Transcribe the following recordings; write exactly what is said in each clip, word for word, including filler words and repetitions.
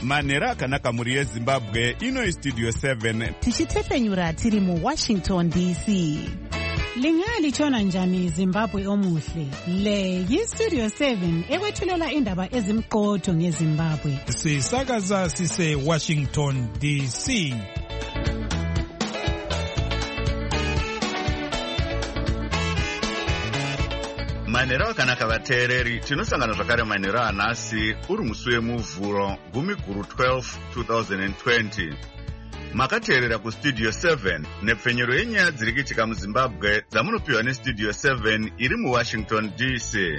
manhero akanaka mhuri yezimbabwe. Ino istudio seven tichitefenyura tiri muwashington D C. Lingalitshona njani Zimbabwe omuhle? Le yistudio seven ekwethulela indaba ezimqotho ngeZimbabwe. Sisakaza sise Washington D C. Manhero akanaka vateereri, tinosangana zvakare manhero anhasi uri musi wemuvhuro gumi guru twelve twenty twenty. Makateerera kustudio seven nepfenyero yenyaya dziri kuitika muZimbabwe dzamunopiwa nestudio seven iri muWashington D C.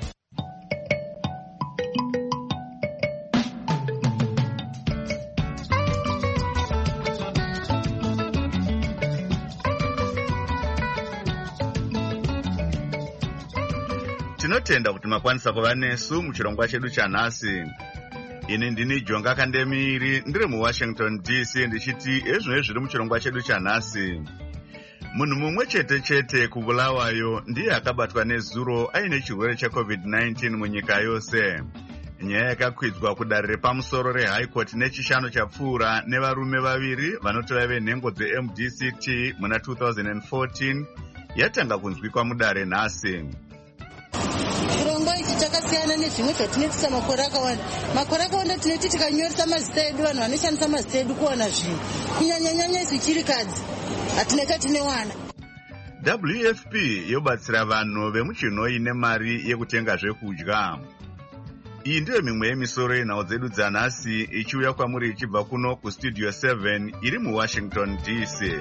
Tinotenda kuti makwanisa kuva nesu muchirongwa chedu chanhasi. Ini ndini Jonga Kandemiri ndiri muWashington D C ndichiti ezvino zviri muchirongwa chedu chanhasi. Munhu mumwe chete chete kubulawayo ndiye akabatwa nezuro aine chirwere checovid nineteen munyika yose. Nyaya yakakwidzwa kudare repamusoro reHigh Court nechishanu chapfuura nevarume vaviri vanoti vaive nhengo dze-M D C T muna two thousand fourteen yatanga kunzwikwa mudare nhasi. Chirongwa ichi chakasiyana nezvimwe zvatinoitisa makore akawanda. Makore akawanda tinoti tikanyoresa mazita edu vanhu vanoshandisa mazita edu kuwana zvinhu. Kunyanyanyanya isu chirikadzi hatinenge tine wana. W F P yobatsira vanhu vemuchinoi nemari yekutenga zvekudya. Iyi ndiyo mimwe yemisoro yenhau dzedu dzanhasi ichiuya kwamuri ichibva kuno kustudio seven iri muWashington D C.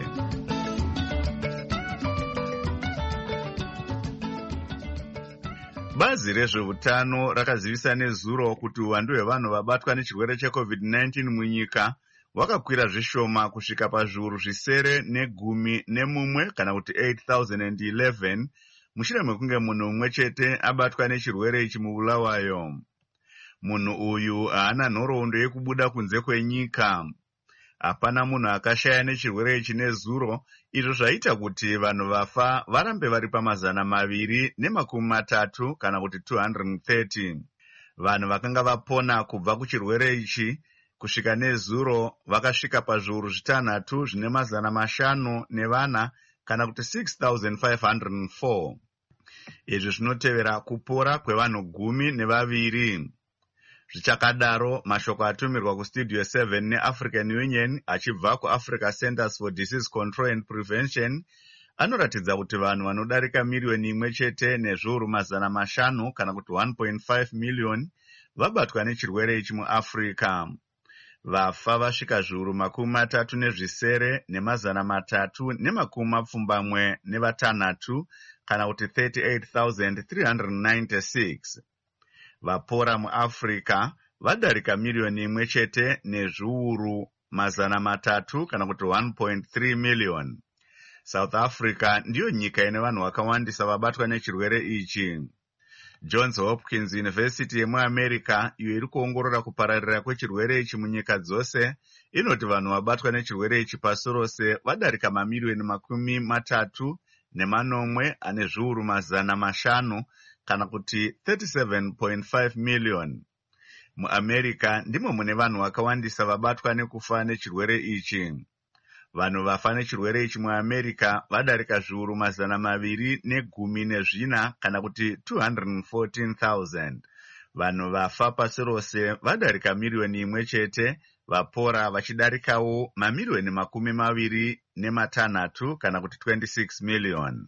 Bazi rezveutano rakazivisa nezuro kuti uwandu hwevanhu vabatwa nechirwere checovid nineteen munyika wakakwira zvishoma kusvika pazviuru zvisere negumi nemumwe kana kuti eight thousand eleven mushure mekunge munhu mumwe chete abatwa nechirwere ichi mubulawayo. Munhu uyu haana nhoroondo yekubuda kunze kwenyika. Hapana munhu akashaya nechirwere ichi nezuro, izvo zvaita kuti vanhu vafa varambe vari pamazana maviri nemakumi matatu kana kuti two hundred thirty. Vanhu vakanga vapona kubva kuchirwere ichi kusvika nezuro vakasvika pazviuru zvitanhatu zvine mazana mashanu nevana kana kuti six thousand five hundred four. Izvi zvinotevera kupora kwevanhu gumi nevaviri. Zvichakadaro, mashoko atumirwa kustudio seven neAfrican Union achibva kuAfrica Centers for Disease Control and Prevention anoratidza kuti vanhu vanodarika miriyoni imwe chete nezviuru mazana mashanu kana kuti one point five million vabatwa nechirwere ichi muAfrica. Vafa vasvika zviuru makumi matatu nezvisere nemazana matatu nemakumi mapfumbamwe nevatanhatu kana kuti thirty-eight thousand three hundred ninety-six. Vapora muAfrica vadarika miriyoni imwe chete nezviuru mazana matatu kana kuti one point three million. South Africa ndiyo nyika ine vanhu vakawandisa vabatwa nechirwere ichi. Johns Hopkins University yemuAmerica iyo iri kuongorora kupararira kwechirwere ichi munyika dzose inoti vanhu vabatwa nechirwere ichi pasi rose vadarika mamiriyoni makumi matatu nemanomwe ane zviuru mazana mashanu kana kuti thirty-seven point five million. MuAmerica ndimo mune vanhu vakawandisa vabatwa nekufa nechirwere ichi. Vanhu vafa nechirwere ichi muAmerica vadarika zviuru mazana maviri negumi nezvina kana kuti two hundred fourteen thousand. Vanhu vafa pasi rose vadarika miriyoni imwe chete, vapora vachidarikawo mamiriyoni makumi maviri nematanhatu kana kuti twenty-six million.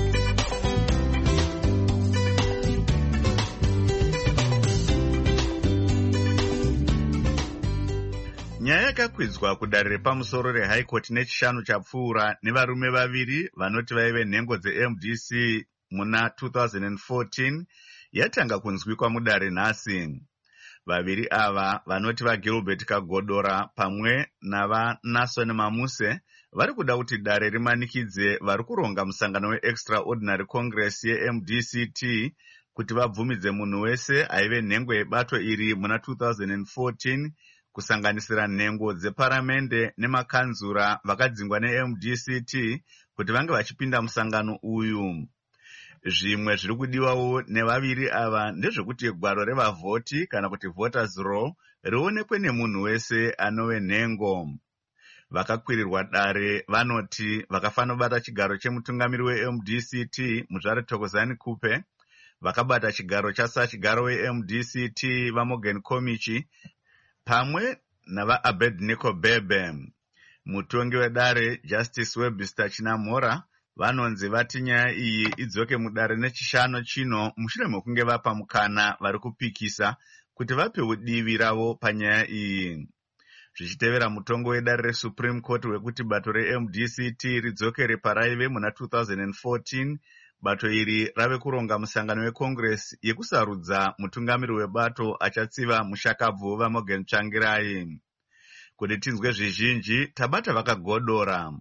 Nyaya yakakwidzwa kudare repamusoro reHigh Court nechishanu chapfuura nevarume vaviri vanoti vaive nhengo dze-M D C muna two thousand fourteen yatanga kunzwikwa mudare nhasi. Vaviri ava vanoti vaGilbert Kagodora pamwe navaNason Mamuse vari kuda kuti dare rimanikidze vari kuronga musangano weExtraordinary Congress ye-M D C T kuti vabvumidze munhu wese aive nhengo yebato iri muna two thousand fourteen kusanganisira nhengo dzeparamende nemakanzura vakadzingwa ne-M D C T kuti vange vachipinda musangano uyu. Zvimwe zviri kudiwawo nevaviri ava ndezvekuti gwaro revavhoti kana kuti voters roll rionekwe nemunhu wese anove nhengo. Vakakwirirwa dare vanoti vakafana kubata chigaro chemutungamiri we-M D C T Muzvare Thokozani Kupe, vakabata chigaro chasachigaro we-M D C T vaMorgan Komichi pamwe navaAbednego Bebe. Mutongi wedare Justice Webster Chinamhora vanonzi vati nyaya iyi idzoke mudare nechishanu chino mushure mekunge vapa mukana vari kupikisa kuti vapewo divi ravo panyaya iyi. Zvichitevera mutongo wedare reSupreme Court wekuti bato re-M D C T ridzokere paraive muna two thousand fourteen, bato iri rave kuronga musangano weCongress yekusarudza mutungamiri webato achatsiva mushakabvu vaMorgan Tsvangirai. Kuti tinzwe zvizhinji tabata vakagodora.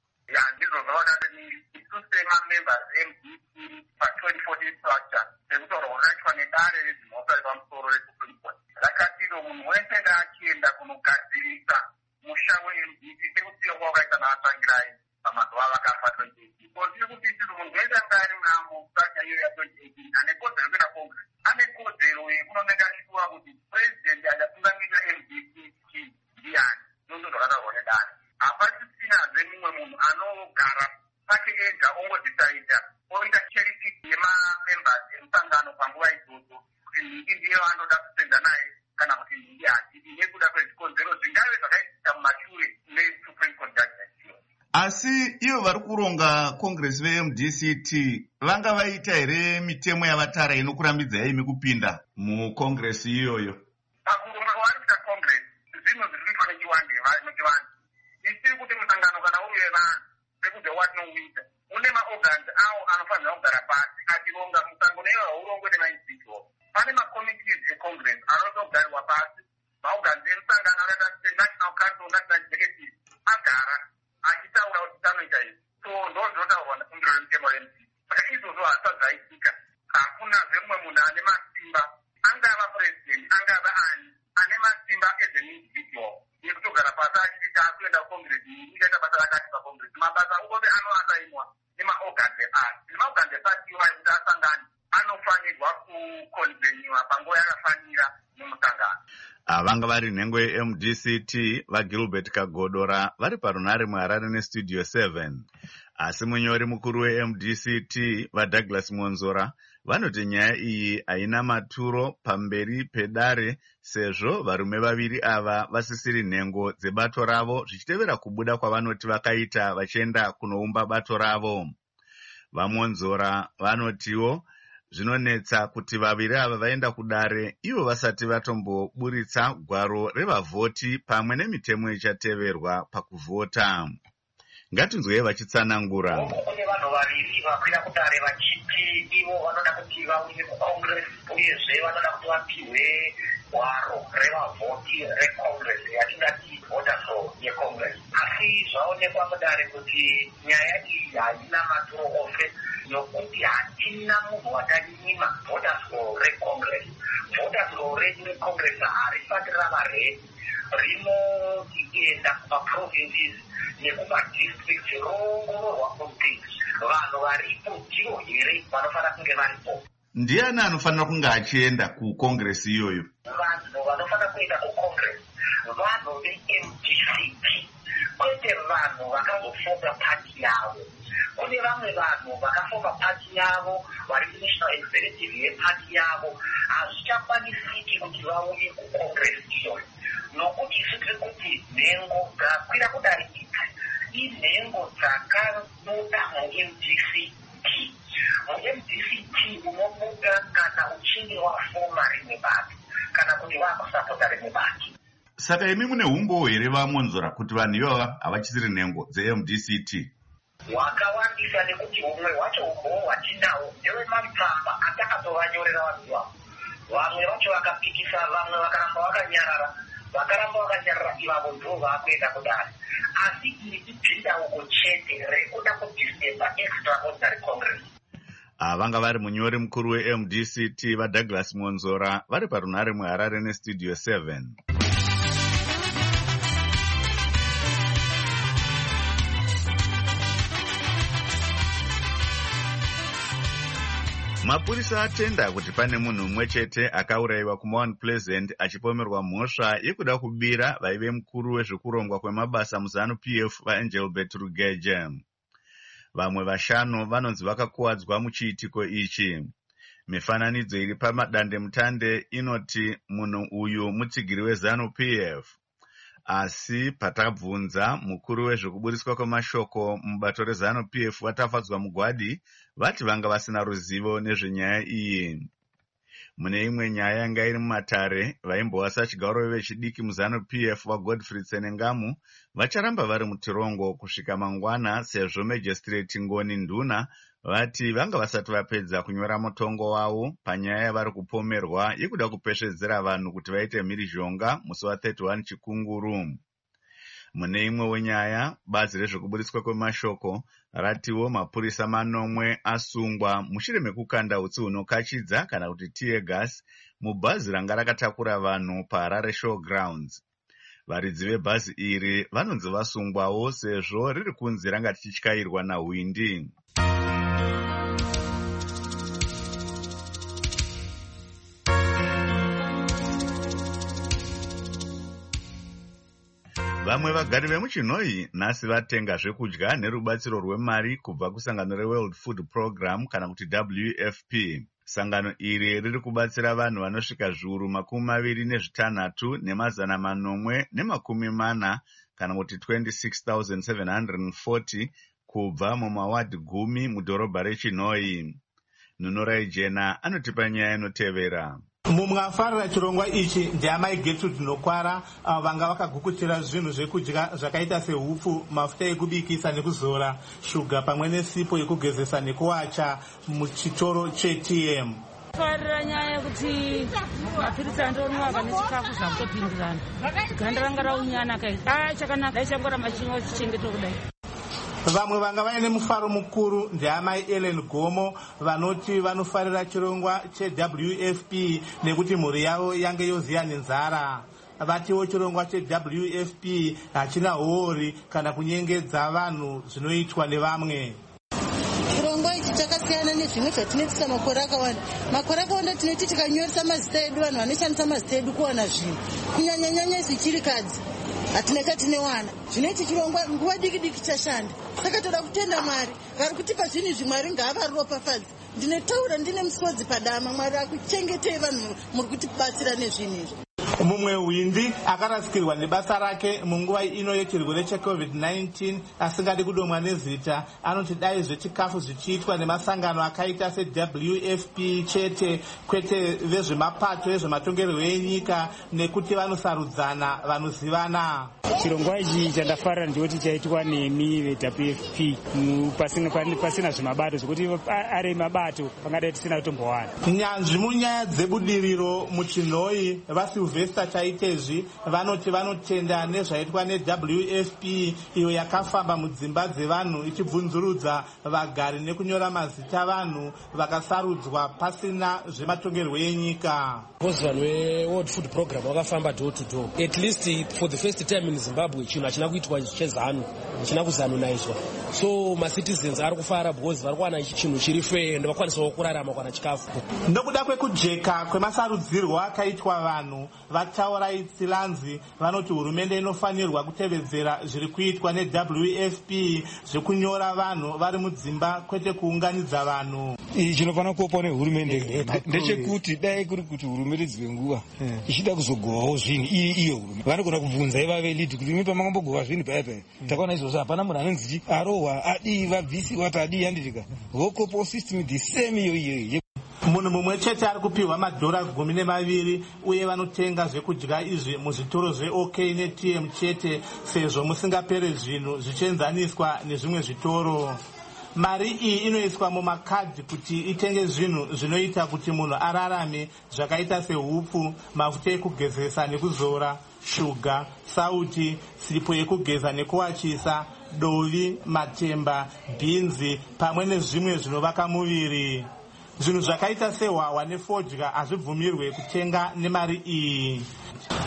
Rakatiro munhu wese ndaachienda kunogadzirisa musha we-M D C T sekusiya kwawakaita navatsangirai pamazuva vakafa twenty eighteen. So tiri kuti tiri munhu wese anga ari munamo sacha iyo ya-twenty eighteen ane kodzero yekuenda Congress ane kodzero yekunonanga achipiwa kuti president achatungamirira M D C T ndiani. Ndizvo zvakataurwa nedare. Hapasisinaze mumwe munhu anogara pake ega ongodhisaidha oita cherry pick yemamembers emusangano panguva idzodzo kuti nhindi ndiye vanoda kusenda naye kana kuti nhindi hachidi nekuda kwezvikonzero zvingave zvakaitika mumashure neSupreme Court judgment. Asi ivo vari kuronga Congress ve-M D C T vanga vaita here mitemo yavatara inokurambidzai imi kupinda muCongress iyoyo? Pakuronga kwavari kuita Congress zvinhu zviri kuitwa nechiwande nechivanhu. Isiri kuti musangano kana uri wevanhu sekuti watinoita une maorgans awo anofanira kugara pasi achironga musangano iwo haurongwe nemaindividual. Pane makomitees eCongress anofanira kugarirwa pasi, maorgans emusangano akaita seNational Council National Executive agara achitaura kuti tanoita izvi. So ndo zvinotaurwa nefungiro remutemo we-M D C. Saka izvozvo hazvisati zvaitika. Hakunazve mumwe munhu ane masimba, angava president angava ani, ane masimba as an individual yekutogara pasi achiti taakuenda kuCongress ichaita basa rakati paCongress. Mabasa ose anoasainwa nemaorgans eparty. Nemaorgans eparty iwayo kuti asangane anofanirwa kukonveniwa panguva yakafanira nemusangano. Vanga vari nhengo ye-M D C T vaGilbert Kagodora vari parunare muHarare neStudio seven. Asi munyori mukuru we-M D C T vaDouglas Monzora vanoti nyaya iyi haina maturo pamberi pedare sezvo varume vaviri ava vasisiri nhengo dzebato ravo zvichitevera kubuda kwavanoti vakaita vachienda kunoumba bato ravo. VaMonzora vanotiwo zvinonetsa kuti vaviri ava vaenda kudare ivo vasati vatomboburitsa gwaro revavhoti pamwe nemitemo ichateverwa pakuvhota. Ngatinzwei vachitsanangura. Kune vanhu vaviri vakwira kudare vachiti ivo vanoda kuti vauye kuCongress uyezve vanoda kuti vapihwe gwaro revavhoti reCongress yatingati voters roll yeCongress. Asi zvaonekwa mudare kuti nyaya iyi haina maturo ose nokuti hatina munhu watanyima voters roll reCongress. Voters roll redu reCongress harisati rava redi, rinotienda kumaprovinces nekumadistricts roongororwa kuti vanhu varipo ndivo here vanofanira kunge varipo. Ndiani anofanira kunge achienda kuCongress iyoyo? Vanhu vanofanira kuenda kuCongress vanhu ve-M D C T, kwete vanhu vakazofonga pati yavo. Kune vamwe vanhu vakafonga pati yavo vari kuNational Executive yepati yavo hazvichakwanisiki kuti vauye kuCongress iyoyo nokuti zviri kuti nhengo dzakwira kudarikika inhengo dzakabuda mu-M D C T. Mu-M D C T unobuda kana uchinge wafoma rimwe bato kana kuti wakusapota rimwe bato. Saka imi mune umbowo here vaMonzora kuti vanhu ivava havachisiri nhengo dze-M D C T? Wakawandisa nekuti umwe wacho umbowo watinawo ndewematsamba atakatovanyorera vanhu ivavo. Vamwe vacho vakapikisa, vamwe vakaramba vakanyarara, vakaramba vakanyarara ivavo ndo vakuenda kudare. Asi iri ipindauko chete rekuda kudisturba extraordinary Congress. Vanga vari munyori mukuru we-M D C T vaDouglas Monzora vari parunare muHarare neStudio seven. Mapurisa atenda kuti pane munhu mumwe chete akaurayiwa kuMount Pleasant achipomerwa mhosva yekuda kubira vaive mukuru wezvekurongwa kwemabasa muZANU-P F vaEngelbert Rugeje. Vamwe vashanu vanonzi vakakuwadzwa muchiitiko ichi. Mifananidzo iri pamadandemutande inoti munhu uyu mutsigiri weZANU-P F. Asi patabvunza mukuru wezvekuburiswa kwemashoko mubato reZANU-P F vatafadzwa mugwadi vati vanga vasina ruzivo nezvenyaya iyi. Mune imwe nyaya yanga iri mumatare, vaimbowasa chigaro vechidiki muZANU-P F vaGodfrey Tsenengamu vacharamba vari mutirongo kusvika mangwana sezvo Magistrate Ngoni Nduna vati vanga vasati vapedza kunyora mutongo wavo panyaya yavari kupomerwa yekuda kupeshedzera vanhu kuti vaite mhirizhonga musi wa31 Chikunguru. Mune imwe wenyaya, bazi rezvekuburiswa kwemashoko ratiwo mapurisa manomwe asungwa mushure mekukanda utsi hunokachidza kana kuti tear gas mubhazi ranga rakatakura vanhu paHarare Showgrounds. Varidzi vebhazi iri vanonzi vasungwawo sezvo riri kunzi ranga tichityairwa nahwindi. Vamwe vagari vemuchinoi nhasi vatenga zvekudya nerubatsiro rwemari kubva kusangano reWorld Food Program kana kuti W F P. Sangano iri riri kubatsira vanhu vanosvika zviuru makumi maviri nezvitanhatu nemazana manomwe nemakumi mana kana kuti twenty-six thousand seven hundred forty kubva mumawadhi gumi mudhorobha reChinoi. Nunorai Jena anotipa nyaya inotevera. Mumwe afarira chirongwa ichi ndiamai Gertrude Nokwara, avo vanga vakagukutira zvinhu zvekudya zvakaita sehupfu, mafuta ekubikisa nekuzora, shuga pamwe nesipo yekugezesa nekuwacha muchitoro cheT M. Farira nyaya yekuti mapirisi andonwaka nechikafu zvakutopindirana. Ganda ranga raunyana kai. Ah, chakanaka dai changoramba chinwa chichengeta kudai. Vamwe vanga vaine mufaro mukuru ndiamai Ellen Gomo vanoti vanofarira chirongwa cheW F P nekuti mhuri yavo yange yoziya nenzara. Vatiwo chirongwa cheW F P hachina hori kana kunyengedza vanhu zvinoitwa nevamwe. Chirongwa ichi chakasiyana nezvimwe zvatinoitisa makore akawanda. Makore akawanda tinoti tikanyoresa mazita edu vanhu vanoshandisa mazita edu kuwana zvinhu. Kunyanya nyanya isi chirikadzi hatina chatine wana. Zvinoiti chirongwa nguva diki diki chashanda. Saka toda kutenda Mwari vari kutipa zvinhu izvi. Mwari ngaavaropafadze. Ndinotaura ndine musodzi padama. Mwari akuchengetei vanhu muri kutibatsira nezvinhu izvi. Mumwe windi akarasikirwa nebasa rake munguva ino yechirwere cheCovid nineteen asingadi kudomwa nezita anoti dai zvechikafu zvichiitwa nemasangano akaita seW F P chete kwete vezvemapato ezvematongerwo enyika nekuti vanosarudzana vanozivana. Chirongwa ichi chandafarira ndiyoti chaitwa nemi veW F P pasina pasina zvimabato zvokuti ari mabato pangadai tisina kutombowana. Nyanzvi munyaya dzebudiriro muchinhoi vaSylvester chaitezvi vanoti vanotenda nezvaitwa neW F P iyo yakafamba mudzimba dzevanhu ichibvunzurudza vagari nekunyora mazita vanhu vakasarudzwa pasina zvematongerwo enyika. Vanhu veWorld Food Program vakafamba door to door. At least for the first time in Zimbabwe chinhu hachina kuitwa chezanu hachina kuzanonaidzwa. So macitizens ari kufara because vari kuwana chinhu chiri fair ende vakwanisawo kurarama kuwana chikafu. Nokuda kwekujeka kwemasarudzirwo akaitwa vanhu vataura itsilanzi vanoti hurumende inofanirwa kutevedzera zviri kuitwa neW F P zvekunyora vanhu vari mudzimba kwete kuunganidza vanhu. Chinofanira kuopwa nehurumende ndechekuti dai kuri kuti hurumende dzimwe nguva ichida kuzogovawo zvinhu iyi iyo hurumende vanogona kubvunza ivave lead kuti imi pamangambogova zvinhu paya paya takaona izvozvo hapana munhu anonzi arohwa adii vabvisiwa kuti adii yanditika vokopo system the same iyo iyoyo. Munhu mumwe chete ari kupiwa madhora gumi nemaviri uye vanotenga zvekudya izvi muzvitoro zveOK neT M chete sezvo musingapere zvinhu zvichienzaniswa nezvimwe zvitoro. Mari iyi inoiswa mumakadhi kuti itenge zvinhu zvinoita kuti munhu ararame zvakaita sehupfu, mafuta ekugezesa nekuzora, shuga, sauti, sipo yekugeza nekuwachisa, dovi, matemba, bhinzi pamwe nezvimwe zvinovaka muviri. Zvinhu zvakaita sehwahwa nefodya hazvibvumirwe kutenga nemari iyi.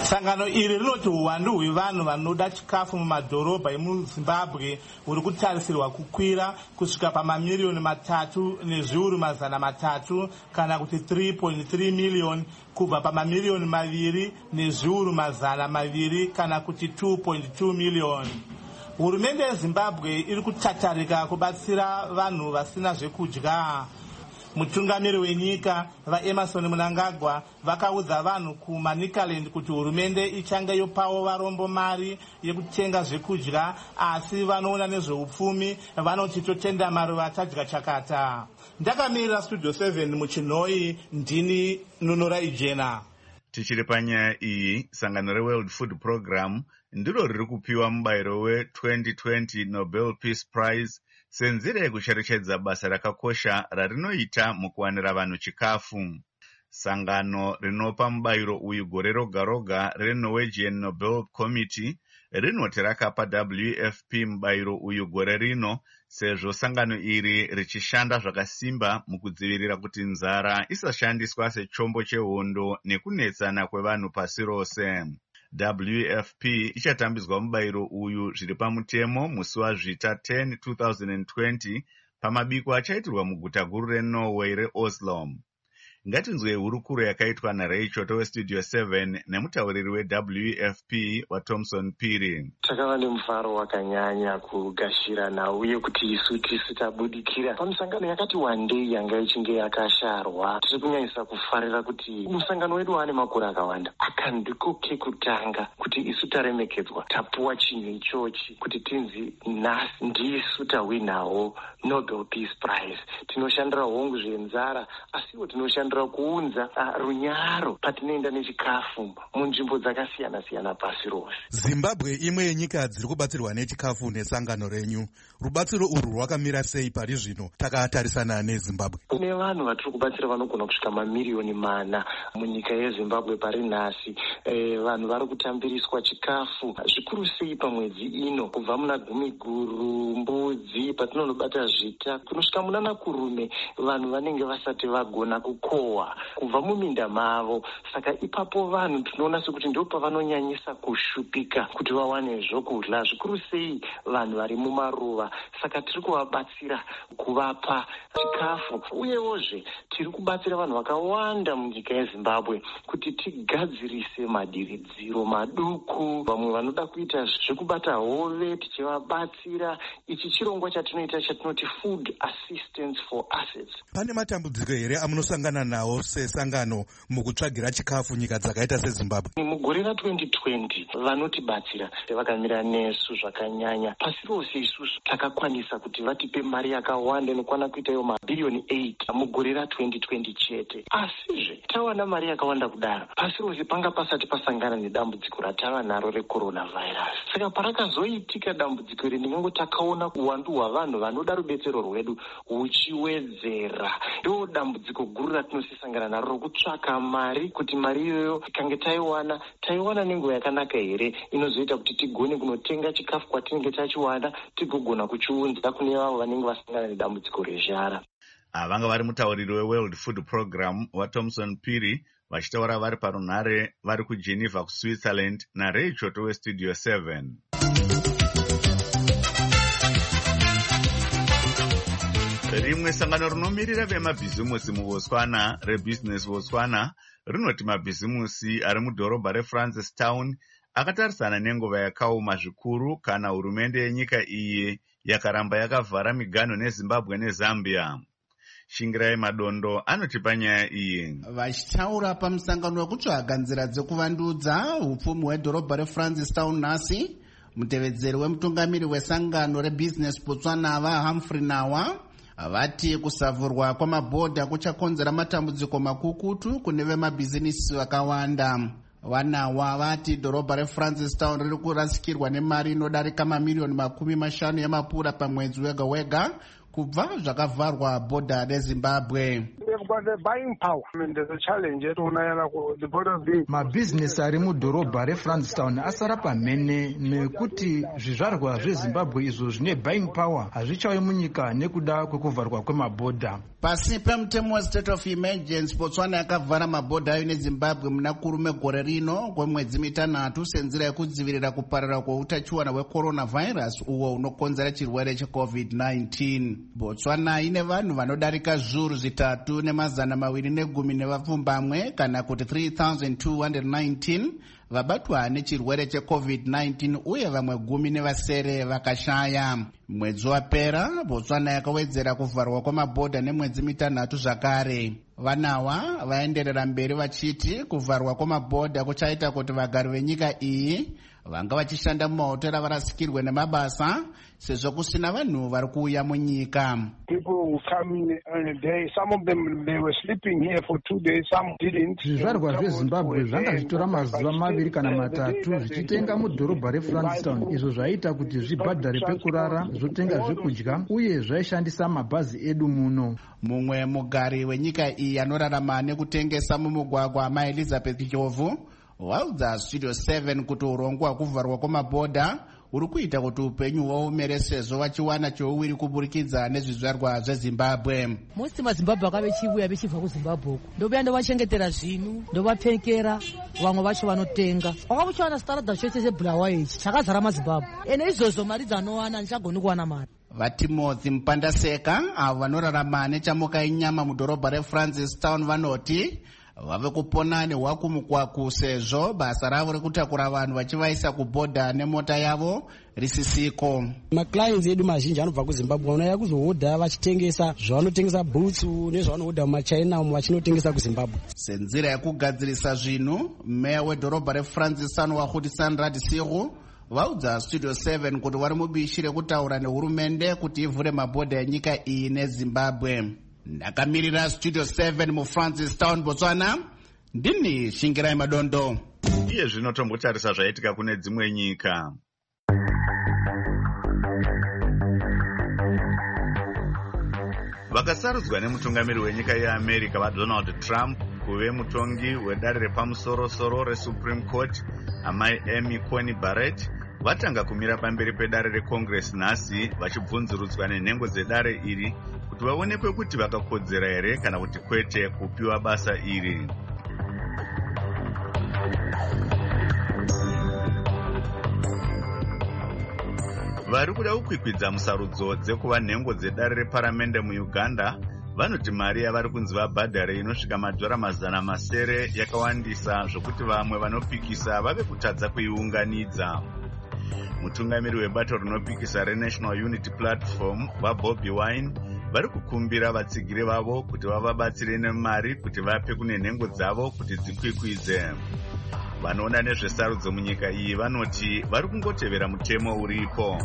sangano iri rinoti uwandu hwevanhu vanoda chikafu mumadhorobha emuzimbabwe huri kutarisirwa kukwira kusvika pamamiliyoni matatu nezviuru mazana matatu kana kuti three point three miliyoni kubva pamamiliyoni maviri nezviuru mazana maviri kana kuti two point two miliyoni. Hurumende yezimbabwe iri kutatarika kubatsira vanhu vasina zvekudya. Mutungamiri wenyika vaEmerson Mnangagwa vakaudza vanhu kuManicaland kuti hurumende ichange yopawo varombo mari yekutenga zvekudya, asi vanoona nezveupfumi vanoti totenda maruva tadya chakata. Ndakamirira Studio seven muchinhoi, ndini Nunura Ijena. Tichiri panyaya iyi, sangano reWorld Food Program ndiro riri kupiwa mubayiro we twenty twenty Nobel Peace Prize senzira yekucherechedza basa rakakosha rarinoita mukuwanira vanhu chikafu. Sangano rinopa mubayiro uyu gore roga roga reNorwegian Nobel Committee rinoti rakapa W F P mubayiro uyu gore rino sezvo sangano iri richishanda zvakasimba mukudzivirira kuti nzara isashandiswa sechombo chehondo nekunetsana kwevanhu pasi rose. W F P ichatambidzwa mubayiro uyu zviri pamutemo musi wazvita ten two thousand twenty pamabiko achaitirwa muguta guru reNorway reOslo. Ngatinzwe hurukuro yakaitwa naRachel weStudio seven nemutauriri weW F P waThomson Phiri. Takava nemufaro wakanyanya kugashirana uye kuti isu tisu tabudikira pamusangano yakati wandei yanga ichinge yakasharwa. Tiri kunyanyisa kufarira kuti musangano wedu wane makore akawanda akandiko kekutanga kuti isu taremekedzwa tapuwa chinhu ichochi kuti tinzi nhasi ndisu tawinawo Nobel Peace Prize. Tinoshandira hongu zvenzara asiwo tinoshandira kuunza uh, runyaro patinoenda nechikafu munzvimbo dzakasiyana siyana pasi rose. Zimbabwe imwe yenyika dziri kubatsirwa nechikafu nesangano renyu. Rubatsiro urwu rwakamira sei pari zvino takatarisana neZimbabwe? Kune vanhu vatiri kubatsira vanogona kusvika mamiliyoni mana munyika yeZimbabwe pari nhasi. E, vanhu vari kutambiriswa chikafu zvikuru sei pamwedzi ino, kubva muna gumi guru mbudzi patinonobata zvita kunosvika munana kurume vanhu vanenge vasati vagona kukohwa kubva muminda mavo. Saka ipapo vanhu tinoona sekuti ndo pavanonyanyisa kushupika kuti vawane zvokudya, zvikuru sei vanhu vari mumaruva. Saka tiri kuvabatsira kuvapa chikafu uyewozve tiri kubatsira vanhu vakawanda munyika yeZimbabwe kuti tigadzirise madiridziro maduku. Vamwe vanoda kuita zvekubata hove tichivabatsira. Ichi chirongwa chatinoita chatinoti Food Assistance for Assets. Pane matambudziko here amunosangana nawo sesangano mukutsvagira chikafu nyika dzakaita seZimbabwe? Mugore ra twenty twenty vanotibatsira vakamira nesu zvakanyanya. Pasi rose isusu takakwanisa kuti vatipe mari yakawanda inokwana kuita iyo mabhiliyoni eight mugore ra twenty twenty chete. Asizve tawana mari yakawanda kudaro pasi rose panga pasati pasangana nedambudziko ratava naro recoronavirus. Saka parakazoitika dambudziko iri ndinenge takaona uwandu hwavanhu vanoda rubetsero rwedu huchiwedzera. Ndo dambudziko guru ratinosisangana naro rokutsvaka mari kuti mari iyoyo ikange taiwana taiwana nenguva yakanaka here inozoita kuti tigone kunotenga chikafu kwatinenge tachiwana tigogona kuchiunza kune vavo vanenge vasangana nedambudziko rezhara. Vanga vari mutauriri weWorld Food Program waThomson Phiri vachitaura vari parunhare vari kuGeneva kuSwitzerland naRachel weStudio seven. Rimwe sangano rinomirira vemabhizimusi muBotswana reBusiness Botswana rinoti mabhizimusi ari mudhorobha reFrancistown akatarisana nenguva yakaoma zvikuru kana hurumende yenyika iyi yakaramba yakavhara miganho neZimbabwe neZambia. Shingirai Madondo anoti panyaya iyi. Vachitaura pamusangano wekutsvaga nzira dzekuvandudza upfumi hwedhorobha reFrancistown nhasi, mutevedzeri wemutungamiri wesangano reBusiness Botswana vaHumphrey Nawa vati kusavhurwa kwamabhodha kuchakonzera matambudziko makukutu kune vemabhizinisi vakawanda. Vanawa vati dhorobha reFrancistown riri kurasikirwa nemari inodarika mamiliyoni makumi mashanu yamapura pamwedzi wega wega kubva zvakavharwa bhodha rezimbabwe. Mabhizinesi ari mudhorobha reFrancistown asara pamhene nekuti zvizvarwa zvezimbabwe izvo zvine buying power hazvichauyi munyika nekuda kwekuvharwa kwemabhodha. Pasi pemutemo westate of emergency, Botswana yakavhara mabhodha ayo nezimbabwe muna kurume gore rino kwemwedzi mitanhatu senzira yekudzivirira kuparara kweutachiwana hwecoronavirus uwo unokonzera chirwere checovid nineteen. Botswana ine vanhu vanodarika zviuru zvitatu nemazana maviri negumi nevapfumbamwe kana kuti three thousand two hundred nineteen vabatwa nechirwere checovid nineteen uye vamwe gumi nevasere vakashaya. Mwedzi wapera Botswana yakawedzera kuvharwa kwamabhodha nemwedzi mitanhatu zvakare. Vanawa vaenderera mberi vachiti kuvharwa kwamabhodha kuchaita kuti vagari venyika iyi vanga vachishanda mumahotera varasikirwe nemabasa sezvo kusina vanhu vari kuuya munyika. Zvizvarwa zvezimbabwe zvanga zvitora mazuva maviri kana matatu zvichitenga mudhorobha reFrancistown, izvo zvaita kuti zvibhadhare pekurara, zvotenga zvekudya uye zvaishandisa mabhazi edu muno. Mumwe mugari wenyika iyi anorarama nekutengesa mumugwagwa maElizabeth Jovu waudza Studio seven kuti urongwa hwekuvharwa kwamabhodha uri kuita kuti upenyu hwaomere sezvo vachiwana cheuwiri kuburikidza nezvizvarwa zvezimbabwe. Musi mazimbabwe akave chivuya vechibva kuzimbabwe uko ndobuya ndovachengetera zvinhu ndovapfekera vamwe vacho vanotenga wakamuchiwana staradha chose chebhulawayo ichi chakazara mazimbabwe ene izvozvo mari dzanowana ndichagoni kuwana mari. VaTimothy Mpandaseka avo vanorarama nechamuka inyama mudhorobha reFrancistown vanoti vave kupona nehwakumukwaku sezvo basa ravo rekutakura vanhu vachivaisa kubhodha nemota yavo risisiko. Maclients edu mazhinji anobva kuZimbabwe vanouya kuzohodha vachitengesa zvavanotengesa bhutsu nezvavanohodha mumaChina umo vachinotengesa kuZimbabwe. Senzira yekugadzirisa zvinhu, meya wedhorobha reFrancistown waHudisonard Siru vaudza Studio seven kuti vari mubishi rekutaura nehurumende kuti ivhure mabhodha enyika iyi neZimbabwe. Ndakamirira Studio seven muFrancistown, Botswana, ndini Shingirai Madondo. Iye zvino tombotarisa zvaitika kune dzimwe nyika. Vakasarudzwa nemutungamiri wenyika yeAmerica vaDonald Trump kuve mutongi wedare repamusoro-soro reSupreme Court, amai Amy Coney Barrett vatanga kumira pamberi pedare reCongress nhasi vachibvunzurudzwa nenhengo dzedare iri kuti vaonekwe kuti vakakodzera here kana kuti kwete kupiwa basa iri. Vari kuda kukwikwidza musarudzo dzekuva nhengo dzedare reparamende muUganda vanoti mari yavari kunzi vabhadhare inosvika madhora mazana masere yakawandisa zvokuti vamwe vanopikisa vave kutadza kuiunganidza. Mutungamiri webato rinopikisa reNational Unity Platform vaBobby Wine vari kukumbira vatsigiri vavo kuti vavabatsire nemari kuti vape kune nhengo dzavo kuti dzikwikwidze. Vanoona nezvesarudzo munyika iyi vanoti vari kungotevera mutemo uripo.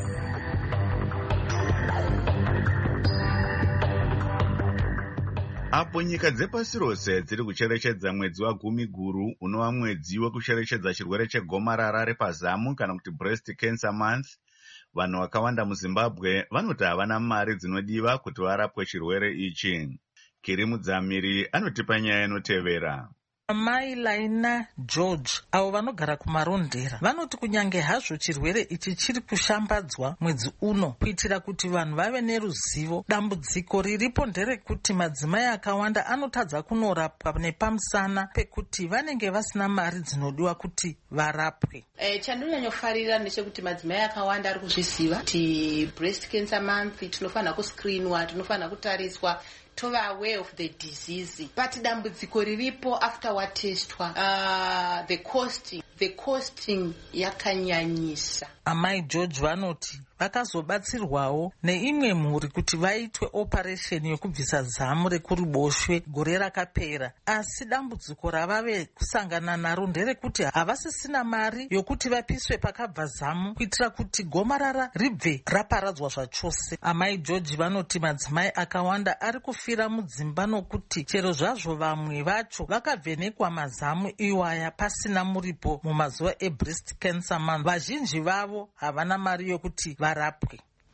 Apo nyika dzepasi rose dziri kucherechedza mwedzi wagumi guru unova mwedzi wekucherechedza chirwere chegomarara repazamu kana kuti breast cancer month, vanhu vakawanda muZimbabwe vanoti havana mari dzinodiwa kuti varapwe chirwere ichi. Kirimu Dzamiri anotipa nyaya inotevera. Amai Laina George avo vanogara kumarondera vanoti kunyange hazvo chirwere ichi chiri kushambadzwa mwedzi uno kuitira kuti vanhu vave neruzivo, dambudziko riripo nderekuti madzimai akawanda anotadza kunorapwa nepamusana pekuti vanenge vasina mari dzinodiwa kuti varapwe. E, chandinonyanyofarira ndechekuti madzimai akawanda ari kuzviziva kuti breast cancer month tinofanira kuscreenwa, tinofanira kutariswa, tova aware of the disease, but dambudziko riripo after watestwa uh, the costing the costing yakanyanyisa. Amai George vanoti vakazobatsirwawo neimwe mhuri kuti vaitwe operation yekubvisa zamu rekuruboshwe gore rakapera, asi dambudziko ravave kusangana naro nderekuti havasisina mari yokuti vapiswe pakabva zamu kuitira kuti gomarara ribve raparadzwa zvachose. Amai George vanoti madzimai akawanda ari kufira mudzimba nokuti chero zvazvo vamwe vacho vakavhenekwa mazamu iwaya pasina muripo mumazuva ebreast cancer month, vazhinji vavo havana mari yokuti varapwe.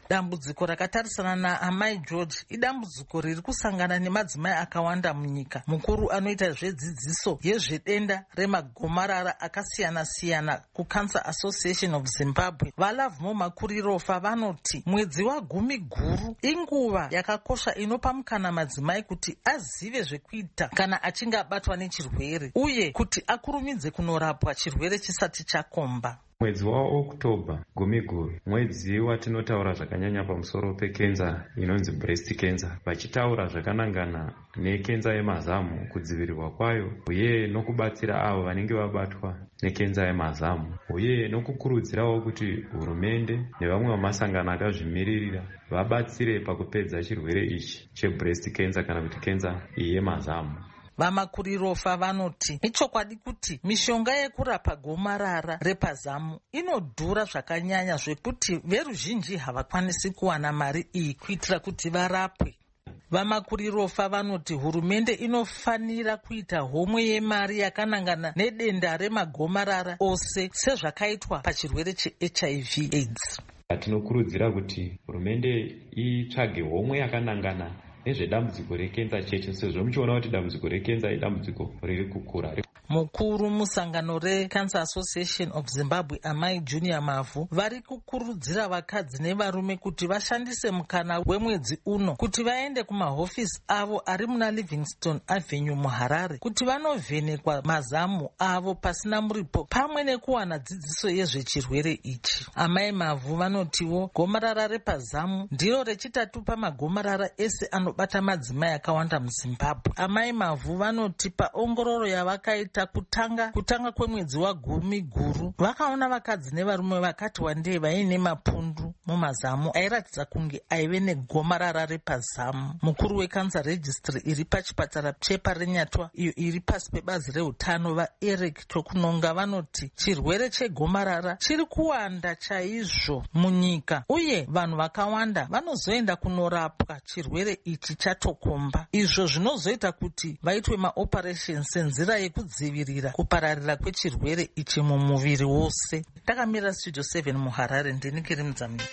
Dambudziko rakatarisana naamai George idambudziko riri kusangana nemadzimai akawanda munyika. Mukuru anoita zvedzidziso yezvedenda remagomarara akasiyana-siyana kuCancer Association of Zimbabwe, Valavmo Makurirofa, vanoti mwedzi wagumi guru inguva yakakosha inopa mukana madzimai kuti azive zvekuita kana achinge abatwa nechirwere uye kuti akurumidze kunorapwa chirwere chisati chakomba. Mwedzi waOktobha gumi guru mwedzi watinotaura zvakanyanya pamusoro pekenza inonzi breast cancer, vachitaura zvakanangana nekenza yemazamu, kudzivirirwa kwayo uye nokubatsira avo vanenge vabatwa nekenza yemazamu, uye nokukurudzirawo kuti hurumende nevamwe vamasangano akazvimiririra vabatsire pakupedza chirwere ichi chebreast cancer kana kuti kenza iyi yemazamu. Vamakurirofa vanoti ichokwadi kuti mishonga yekurapa gomarara repazamu inodhura zvakanyanya zvekuti veruzhinji havakwanisi kuwana mari iyi kuitira kuti varapwe. Vamakurirofa vanoti hurumende inofanira kuita homwe yemari yakanangana nedenda remagomarara ose sezvakaitwa pachirwere cheH I V AIDS. Tinokurudzira kuti hurumende itsvage homwe yakanangana nezvedambudziko rekenza cheche, sezvo muchiona kuti dambudziko rekenza idambudziko riri kukura. Mukuru musangano reCancer Association of Zimbabwe, Amai Junior Mavhu, vari kukurudzira vakadzi nevarume kuti vashandise mukana wemwedzi uno kuti vaende kumahofisi avo ari muna Livingstone Avenue muHarare kuti vanovhenekwa mazamu avo pasina muripo pamwe nekuwana dzidziso yezvechirwere ichi. Amai Mavhu vanotiwo gomarara repazamu ndiro rechitatu pamagomarara ese anobata madzimai akawanda muZimbabwe. Amai Mavhu vanoti paongororo yavakaita kutanga kutanga kwemwedzi wagumi guru vakaona vakadzi nevarume vakati wandei vaine mapundu mumazamu airatidza kunge aive negomarara repazamu. Mukuru weCancer Registry iri pachipatara cheparenyatwa iyo iri pasi pebazi reutano vaEric Tokunonga vanoti chirwere chegomarara chiri kuwanda chaizvo munyika uye vanhu vakawanda vanozoenda kunorapwa chirwere ichi chatokomba, izvo zvinozoita kuti vaitwe maoperation senzira yekudzivirira kupararira kwechirwere ichi mumuviri wose. Takamira Studio seven muHarare, ndini Kiri Mudzamiri.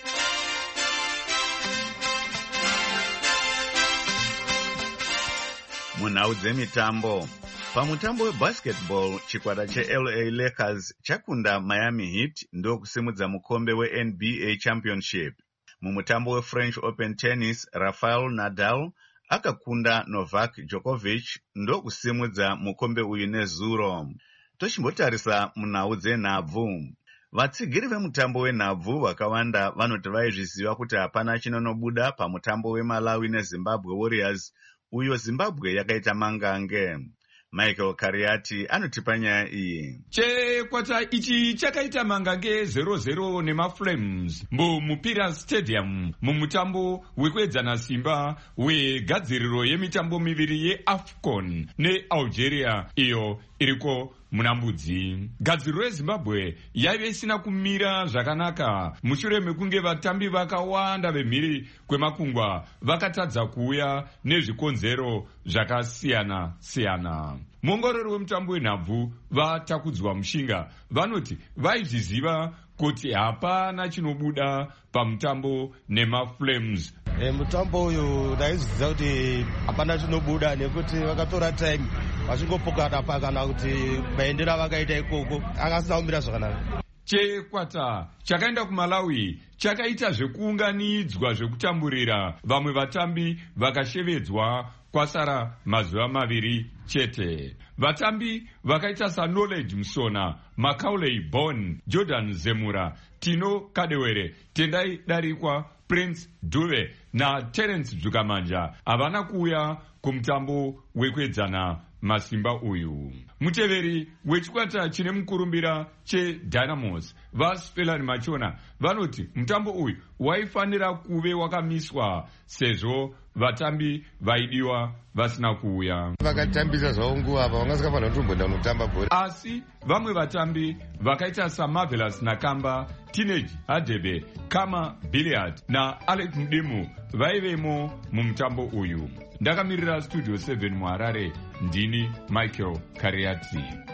Munhau dzemitambo. Pamutambo webasketball, chikwata cheL A Lakers chakunda Miami Heat ndokusimudza mukombe weN B A Championship. Mumutambo weFrench Open Tennis, Rafael Nadal akakunda Novak Djokovic ndokusimudza mukombe uyu nezuro. Tochimbotarisa munhau dzenhabvu. Vatsigiri vemutambo wenhabvu vakawanda vanoti vaizviziva kuti hapana chinonobuda pamutambo weMalawi neZimbabwe Warriors uyo Zimbabwe yakaita mangange. Michael Kariati anotipa nyaya iyi. Chikwata ichi chakaita mangange zero zero nemaFlames mumupira Stadium mumutambo wekuedzana simba wegadziriro yemitambo miviri yeAFCON neAlgeria iyo iriko munambudzi. Gadziriro yeZimbabwe yaive isina kumira zvakanaka mushure mekunge vatambi vakawanda vemhiri kwemakungwa vakatadza kuuya nezvikonzero zvakasiyana siyana. Muongorori wemutambo wenhabvu vatakudzwa mushinga vanoti vaizviziva kuti hapana chinobuda pamutambo nemaFlames. E, mutambo uyu ndaizviziva kuti hapana chinobuda nekuti vakatora time vachingopokana pakana kuti maendera vakaita ikoko akasina kumira zvakanaka. Chikwata chakaenda kuMalawi chakaita zvekuunganidzwa zvekutamburira, vamwe vatambi vakashevedzwa kwasara mazuva maviri chete. Vatambi vakaita saKnowledge Musona, Macaulay Bon, Jordan Zemura, Tino Kadewere, Tendai Darikwa, Prince Dube na Terence Dzukamanja havana kuuya kumutambo wekuedzana masimba uyu. Muteveri wechikwata chine mukurumbira cheDynamos vaSpelani Machona vanoti mutambo uyu waifanira kuve wakamiswa sezvo vatambi vaidiwa vasina kuuya. Vakatambisa zvavo nguva apa vangasikafanira kutombonda kunotamba bhora. Asi vamwe vatambi vakaita saMarvelous Nakamba, Teenage Hadebe, Kama Billiard na Alex Mdemu vaivemo mumutambo uyu. Ndakamirira Studio seven muHarare, ndini Michael Kariati.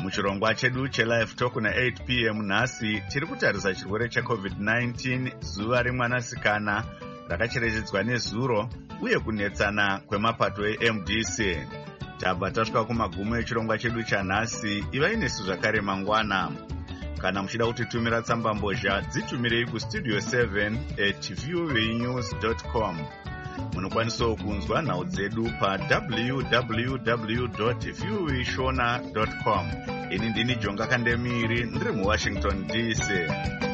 muchirongwa chedu chelive talk na eight p m nhasi tiri kutarisa chirwere checovid nineteen, zuva remwanasikana rakacherechedzwa nezuro uye kunetsana kwemapato e-M D C. Tabva tasvika kumagumo echirongwa chedu chanhasi. Ivai nesu zvakare mangwana. Kana muchida kutitumira tsambambozha, dzitumirei kustudio seven at voanews dot com. Munokwanisawo kunzwa nhau dzedu pa w w w dot voashona dot com. Ini ndini Jonga Kandemiri, ndiri muWashington D C.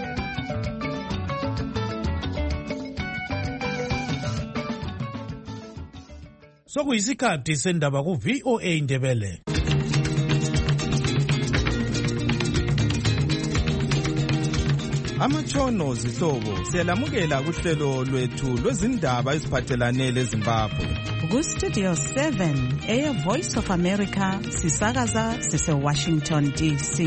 Sokuyisikhathi sendaba ku V O A Ndebele. Amatshono zihlobo siyalamukela kuhlelo lwethu lwezindaba eziphathelane leZimbabwe. Ku Studio seven eya Voice of America sisakaza sise Washington D C.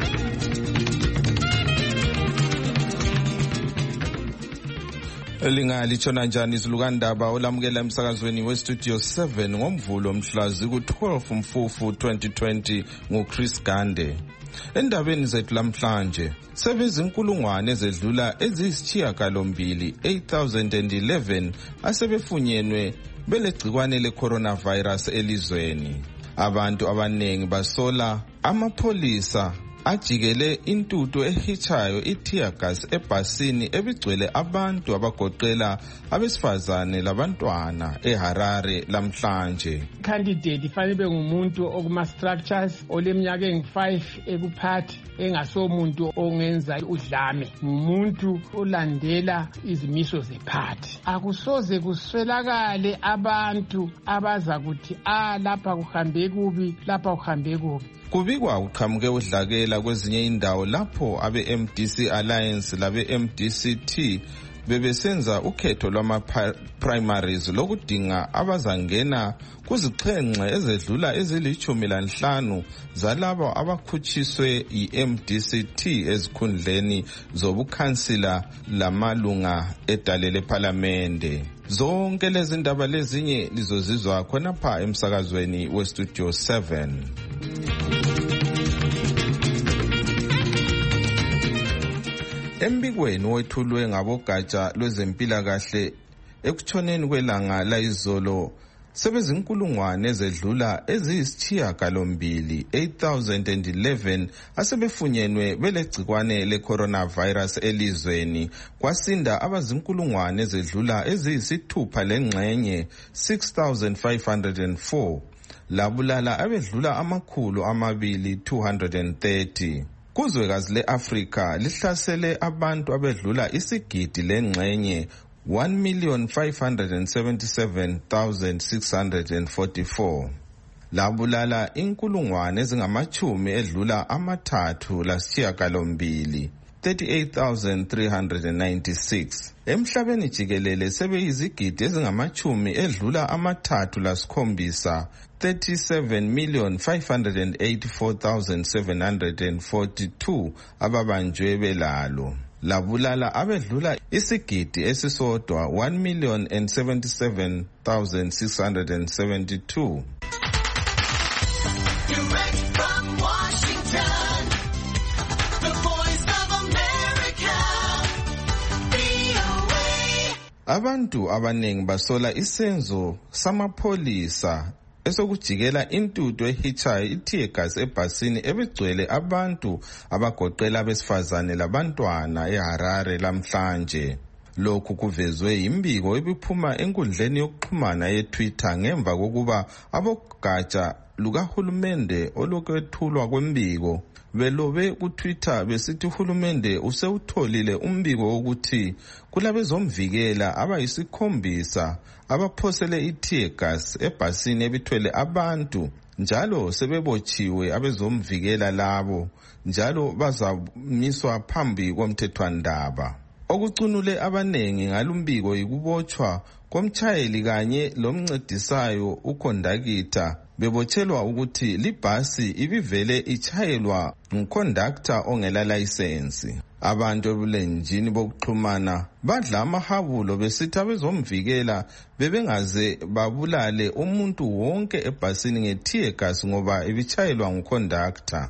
Lingalithona njani izilukandaba olamukela emsakazweni weStudio seven ngomvulo mhlazi ku twelve Mfufu twenty twenty nguChris Gande. Endabeni zethu lamhlanje, sebezinkulungwane ezedlula eziyisishiyagalombili eight thousand eleven asebefunyenwe belegcikwane le-coronavirus elizweni. Abantu abanengi basola amapholisa ajikele intuthu ehitshayo i-tear gas ebhasini ebigcwele abantu abagoqela abesifazane labantwana eHarare lamhlanje. Candidate fanele ngumuntu okuma structures oleminyaka engu-five ekuphathi engasomuntu ongenza udlame, ngumuntu olandela izimiso zephathi. Akusoze kuswelakale abantu abaza kuthi ah lapha kuhambe kubi lapha kuhambe kubi. Kubikwa uqhamuke udlakela kwezinye indawo lapho abe-M D C Alliance labe-M D C T bebesenza ukhetho lwama-primaries lokudinga abazangena kuzixhenxe ezedlula ezilithumi lanhlanu zalabo abakhutshiswe yi-M D C T ezikhundleni zobukhansila lamalunga edale lephalamende. Zonke lezi ndaba lezinye lizozizwa khonapha emsakazweni weStudio seven. Embikweni wethulwe ngabogatsha lwezempilakahle ekutshoneni kwelanga layizolo, sebezinkulungwane ezedlula eziyisishiyagalombili eight thousand eleven asebefunyenwe belegcikwane le-coronavirus elizweni, kwasinda abazinkulungwane ezedlula eziyisithupha lengxenye six thousand five hundred four, labulala abedlula amakhulu amabili two hundred thirty. Kuzwekazi le-Afrika lihlasele abantu abedlula isigidi lengxenye one million five hundred seventy-seven thousand six hundred forty-four. Labulala inkulungwane ezingamachumi edlula amathathu lasishiyagalombili thirty-eight thousand three hundred ninety-six. Emhlabeni jikelele sebeyizigidi ezingamachumi edlula amathathu lasikhombisa thirty-seven million five hundred eighty-four thousand seven hundred forty-two ababanjwe belalo. Labulala abedlula isigidi esisodwa one million and seventy-seven thousand six hundred seventy-two. Direct from Washington, the voice of America, V O A. Abantu abanengi basola isenzo samapholisa esokujikela intuthu ehitshayo i-tear gas ebhasini ebigcwele abantu abagoqela abesifazane labantwana eHarare lamhlanje. Lokhu kuvezwe yimbiko ebiphuma enkundleni yokuxhumana ye-Twitter ngemva kokuba abogatsha lukahulumende olokwethulwa kwembiko belobe ku-Twitter besithi uhulumende usewutholile umbiko wokuthi kulabezomvikela abayisikhombisa abaphosele i-tear gas ebhasini ebithwele abantu, njalo sebebotshiwe abezomvikela labo, njalo bazamiswa phambi komthethwandaba. Okucunule abanengi ngalumbiko yikubotshwa komtshayeli kanye lomncedisayo ukhondakitha bebotshelwa ukuthi libhasi ibivele ichayelwa ngconductor ongela license. Abantu ebulenjini bokuxhumana badla amahabulo besithi abezomvikela bebengaze babulale umuntu wonke ebhasini nge-tear gas ngoba ibichayelwa nguconductor.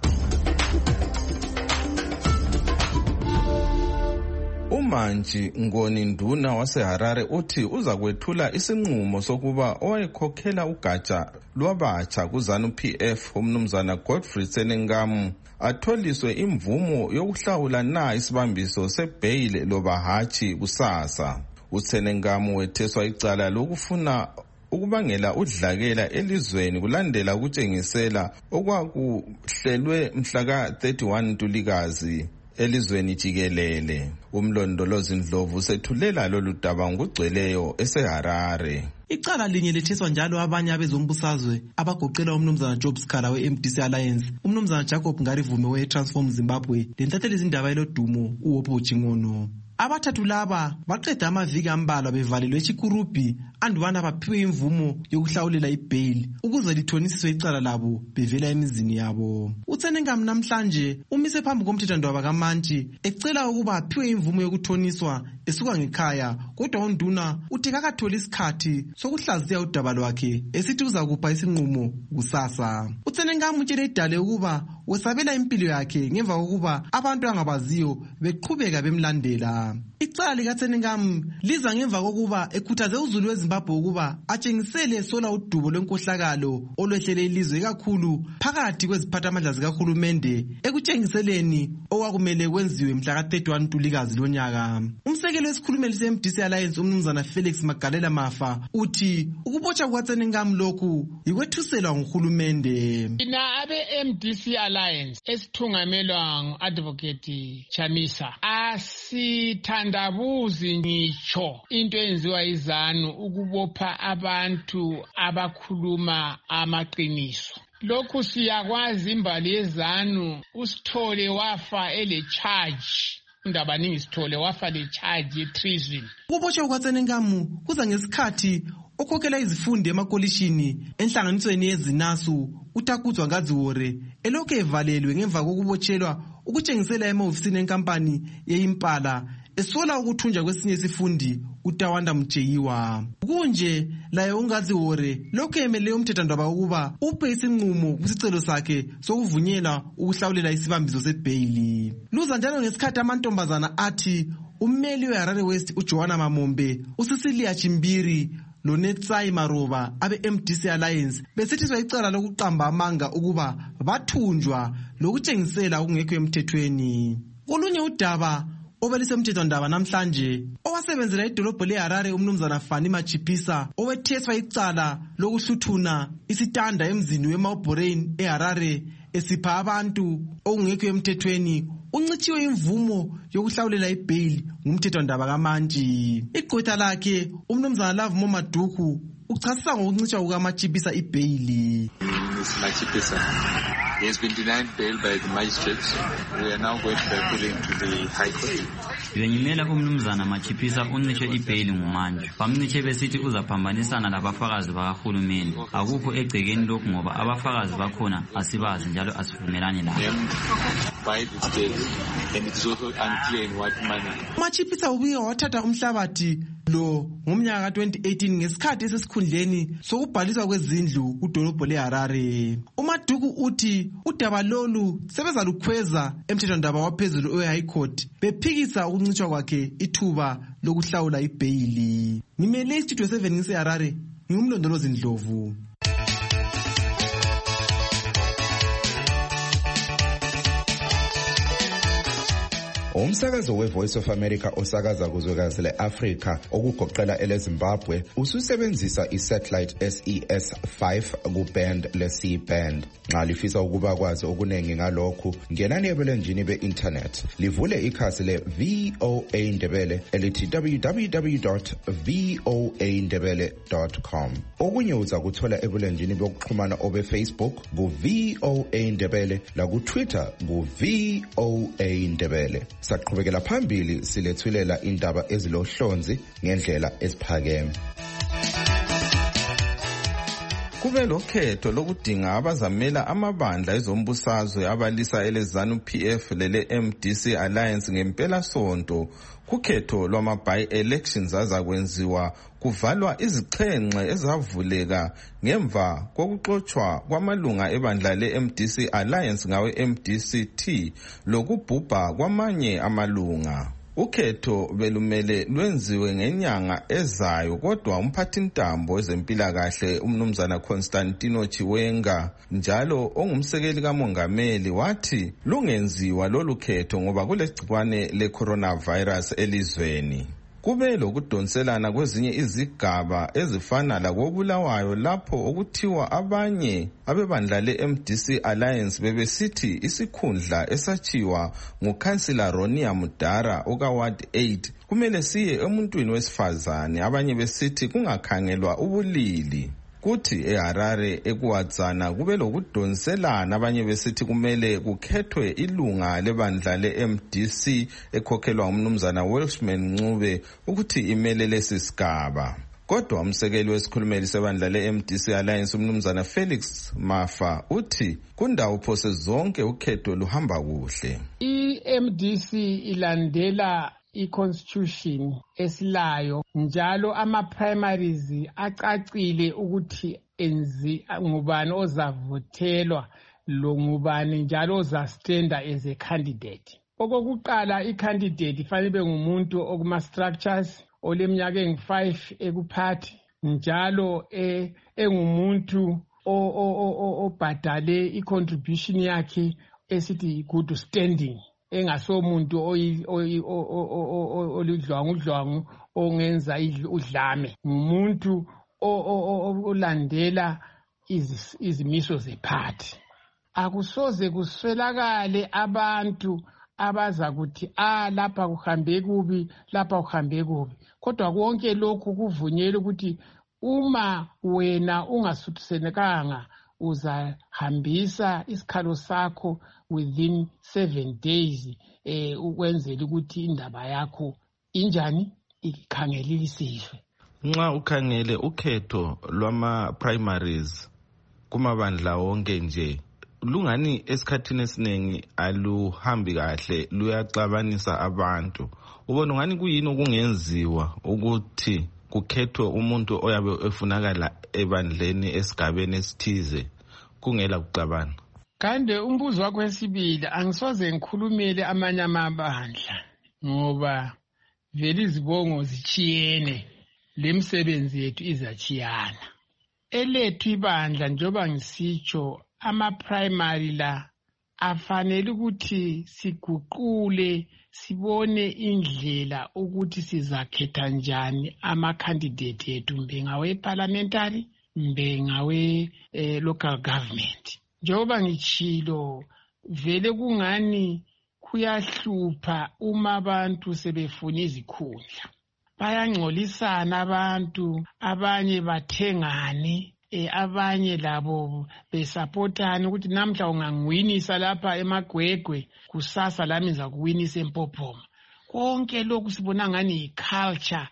Umanji Ngoni Nduna waseHarare uthi uza kwethula isinqumo sokuba owayekhokhela ugatsha lwabatsha kuZANU P F umnumzana Godfrey Tsenengamu atholiswe imvumo yokuhlawula na isibambiso sebhayile loba hatshi kusasa. uTsenengamu wetheswa icala lokufuna ukubangela udlakela elizweni kulandela ukutshengisela okwakuhlelwe mhla ka thirty-one Ntulikazi elizweni jikelele. Umlondolozi Ndlovu sethulela lolu daba ngugcweleyo eseHarare. Icala linye letheswa njalo abanye abezombusazwe abagoqela umnumzana Job Scala we-M D C Alliance, umnumzana Jacob Ngarivume we-Transform Zimbabwe, lentatheli izindaba elodumo uWopho Chingono. Abathathu laba baqeda amaviki ambalwa bevalelwe eChikurubi andubana baphiwe imvumo yokuhlawulela ibhayili ukuze lithonisiswe icala labo bevela emizini yabo. uTsenengamu namhlanje umise phambi komthethwandaba kaMantshi ecela ukuba aphiwe imvumo yokuthoniswa esuka ngekhaya, kodwa uNduna uthi akatholi isikhathi sokuhlaziya udaba lwakhe esithi uzakupha isinqumo kusasa. uTsenengamu utshele idale ukuba wesabela impilo yakhe ngemva kokuba abantu angabaziyo beqhubeka bemlandela. Icala likaTsenengamu liza ngemva kokuba ekhuthaze uZulu weZimbabwe ukuba atshengisele sola udubo lwenkohlakalo olwehlele ilizwe kakhulu phakathi kweziphathamandla zikahulumende ekutshengiseleni okwakumele kwenziwe mhla ka thirty-one Ntulikazi lonyaka. Umsekeli wesikhulumeli se-M D C Alliance umnumzana Felix Magalela Mafa uthi ukubotshwa kukaTsenengamu lokhu yikwethuselwa nguhulumende. Ina abe-M D C Alliance esithungamelwa ngu-Advocate Chamisa asithandabuzi ngitsho into eyenziwa izanu ukubopha abantu abakhuluma amaqiniso. Lokhu siyakwazi imbali yezanu uSithole wafa ele charge indaba ningi Sithole wafa le charge ye-treason. Ukubotshwa kukaTsenengamu kuza ngesikhathi okhokhela izifundi emakolishini enhlanganisweni yezinasu uTakuzwa Ngadziwore elokhu evalelwe ngemva kokubotshelwa ukutshengisela emahofisini enkampani yeImpala esola ukuthunjwa kwesinye isifundi uTawanda Mjeyiwa. Kunje laye uNgadziwore lokhu emele umthethwandaba ukuba uphe isinqumo kusicelo sakhe sokuvunyelwa ukuhlawulela isibambiso sebhayili. Luza njalo ngesikhathi amantombazana athi ummeli weHarare West uJohana Mamombe, uCecilia Chimbiri loNetsai Maroba abe-M D C Alliance besithiswa icala lokuqamba amanga ukuba bathunjwa lokutshengisela okungekho emthethweni. Kolunye udaba obelisemthethwandaba namhlanje owasebenzela idolobho leHarare umnumzana Fani Machipisa owetheswa icala lokuhluthuna isitanda emzini weMauborain eHarare esipha abantu okungekho emthethweni uncithiwe imvumo yokuhlawulela ibhayili ngumthethwandaba kaMantshi. Igqwetha lakhe umnumzana Love Momaduku uchasisa ngokuncitshwa kukaMachipisa ibhayili. Mister Machipisa, he has been denied bail by the magistrates. We are now going to be appealing to the High Court. Bengimela umnumzana Machipisa uncitshwe ibhayili nguMantshi. Bamncitshe besithi uzaphambanisana labafakazi bakahulumeni. Akukho egcekeni lokhu ngoba abafakazi bakhona asibazi njalo asivumelani labo. By the state, and it's also unclear in what manner. Machipisa ubuye wathatha umhlabathi lo ngomnyaka ka twenty eighteen ngesikhathi esesikhundleni sokubhaliswa kwezindlu kudolobho leHarare. uMaduku uthi udaba lolu sebezalukhweza emthethwandaba waphezulu we-High Court bephikisa ukuncitshwa kwakhe ithuba lokuhlawula ibhayili. Ngimele istudio seven ngiseHarare, ngumlondolozi Ndlovu. Umsakazo we-Voice of America osakaza kuzwekazi le-Afrika okugoqela ele-Zimbabwe ususebenzisa i-satellite S E S five ku-band le-C band. Nxa lifisa ukuba kwazi okunengi ngalokhu, ngenani ebulenjini be-internet livule ikhasi le-V O A Ndebele elithi w w w dot voa ndebele dot com. Okunye uza kuthola ebulenjini bokuxhumana obe-Facebook ku-V O A Ndebele laku-Twitter ku-V O A Ndebele. Saqhubekela phambili silethulela indaba ezilohlonzi ngendlela esiphakeme. Kube lokhetho lokudinga abazamela amabandla ezombusazwe abalisa eleZANU P F lele M D C Alliance ngempela sonto. Kukhetho lwama-by-elections azakwenziwa kuvalwa izixhenxe ezavuleka ngemva kokuxotshwa kwamalunga ebandla le-M D C Alliance ngawe-M D C T lokubhubha kwamanye amalunga. Ukhetho belumele lwenziwe ngenyanga ezayo, kodwa umphathintambo wezempilakahle umnumzana Constantino Chiwenga njalo ongumsekeli kamongameli wathi lungenziwa lolu khetho ngoba kulegcikwane le-coronavirus elizweni. Kube lokudonselana kwezinye izigaba ezifana lakobulawayo lapho okuthiwa abanye abebandla le-M D C Alliance bebesithi isikhundla esachiwa ngukhansila Ronia Mudara oka-Ward eight kumele siye emuntwini wesifazane, abanye besithi kungakhangelwa ubulili. Kuthi eHarare ekuwadzana kube lokudonselana, abanye besithi kumele kukhethwe ilunga lebandla le-M D C ekhokhelwa umnumzana Welshman Ncube ukuthi imele lesi sigaba. Kodwa umsekeli wesikhulumeli sebandla le-M D C Alliance umnumzana Felix Mafa uthi kundawo phose zonke ukhetho luhamba kuhle. I-M D C ilandela i-constitution esilayo njalo ama-primaries acacile ukuthi enzi ngubani ozavothelwa lo ngubani njalo ozastenda as a candidate. Okokuqala i-candidate ifanele ibe ngumuntu okuma-structures oleminyaka engu-five ekuphathi njalo engumuntu obhadale i-contribution yakhe esithi good standing, engasomuntu oludlwangu ongenza udlame, ngumuntu olandela izimiso zephathi. Akusoze kuswelakale abantu abaza kuthi ah lapha kuhambe kubi lapha kuhambe kubi, kodwa konke lokhu kuvunyelwe ukuthi uma wena ungasuthisenekanga uzahambisa isikhalo sakho within seven days eh ukwenzela ukuthi indaba yakho injani ikhangeleliswe. Nxa ukhangele ukhetho lwama primaries kumabandla wonke nje lungani esikhathini esiningi aluhambi kahle, luyaxabanisa abantu. Ubona ngani kuyini okungenziwa ukuthi kukhethwe umuntu oyabe efunakala ebandleni esigabeni esithize kungela kuxabana? Kande umbuzo wakho wesibili angisoze ngikhulumele amanye amabandla ngoba vele izibongo zichiyene, lemsebenzi yethu izachiyana. Elethu ibandla njoba ngisitsho ama-primary la afanele ukuthi siguqule sibone indlela ukuthi sizakhetha njani ama-candidate yethu, mbe ngawe parliamentary mbe ngawe eh, local government. Njoba ngichilo vele kungani kuyahlupha uma abantu sebefuna izikhundla, bayangcolisana abantu, abanye bathengane, e abanye labo besupportana ukuthi namhla ungangiwinisa lapha eMagwegwe kusasa lami ngiza kuwinisa eMpophoma. Konke lokhu sibona ngani iculture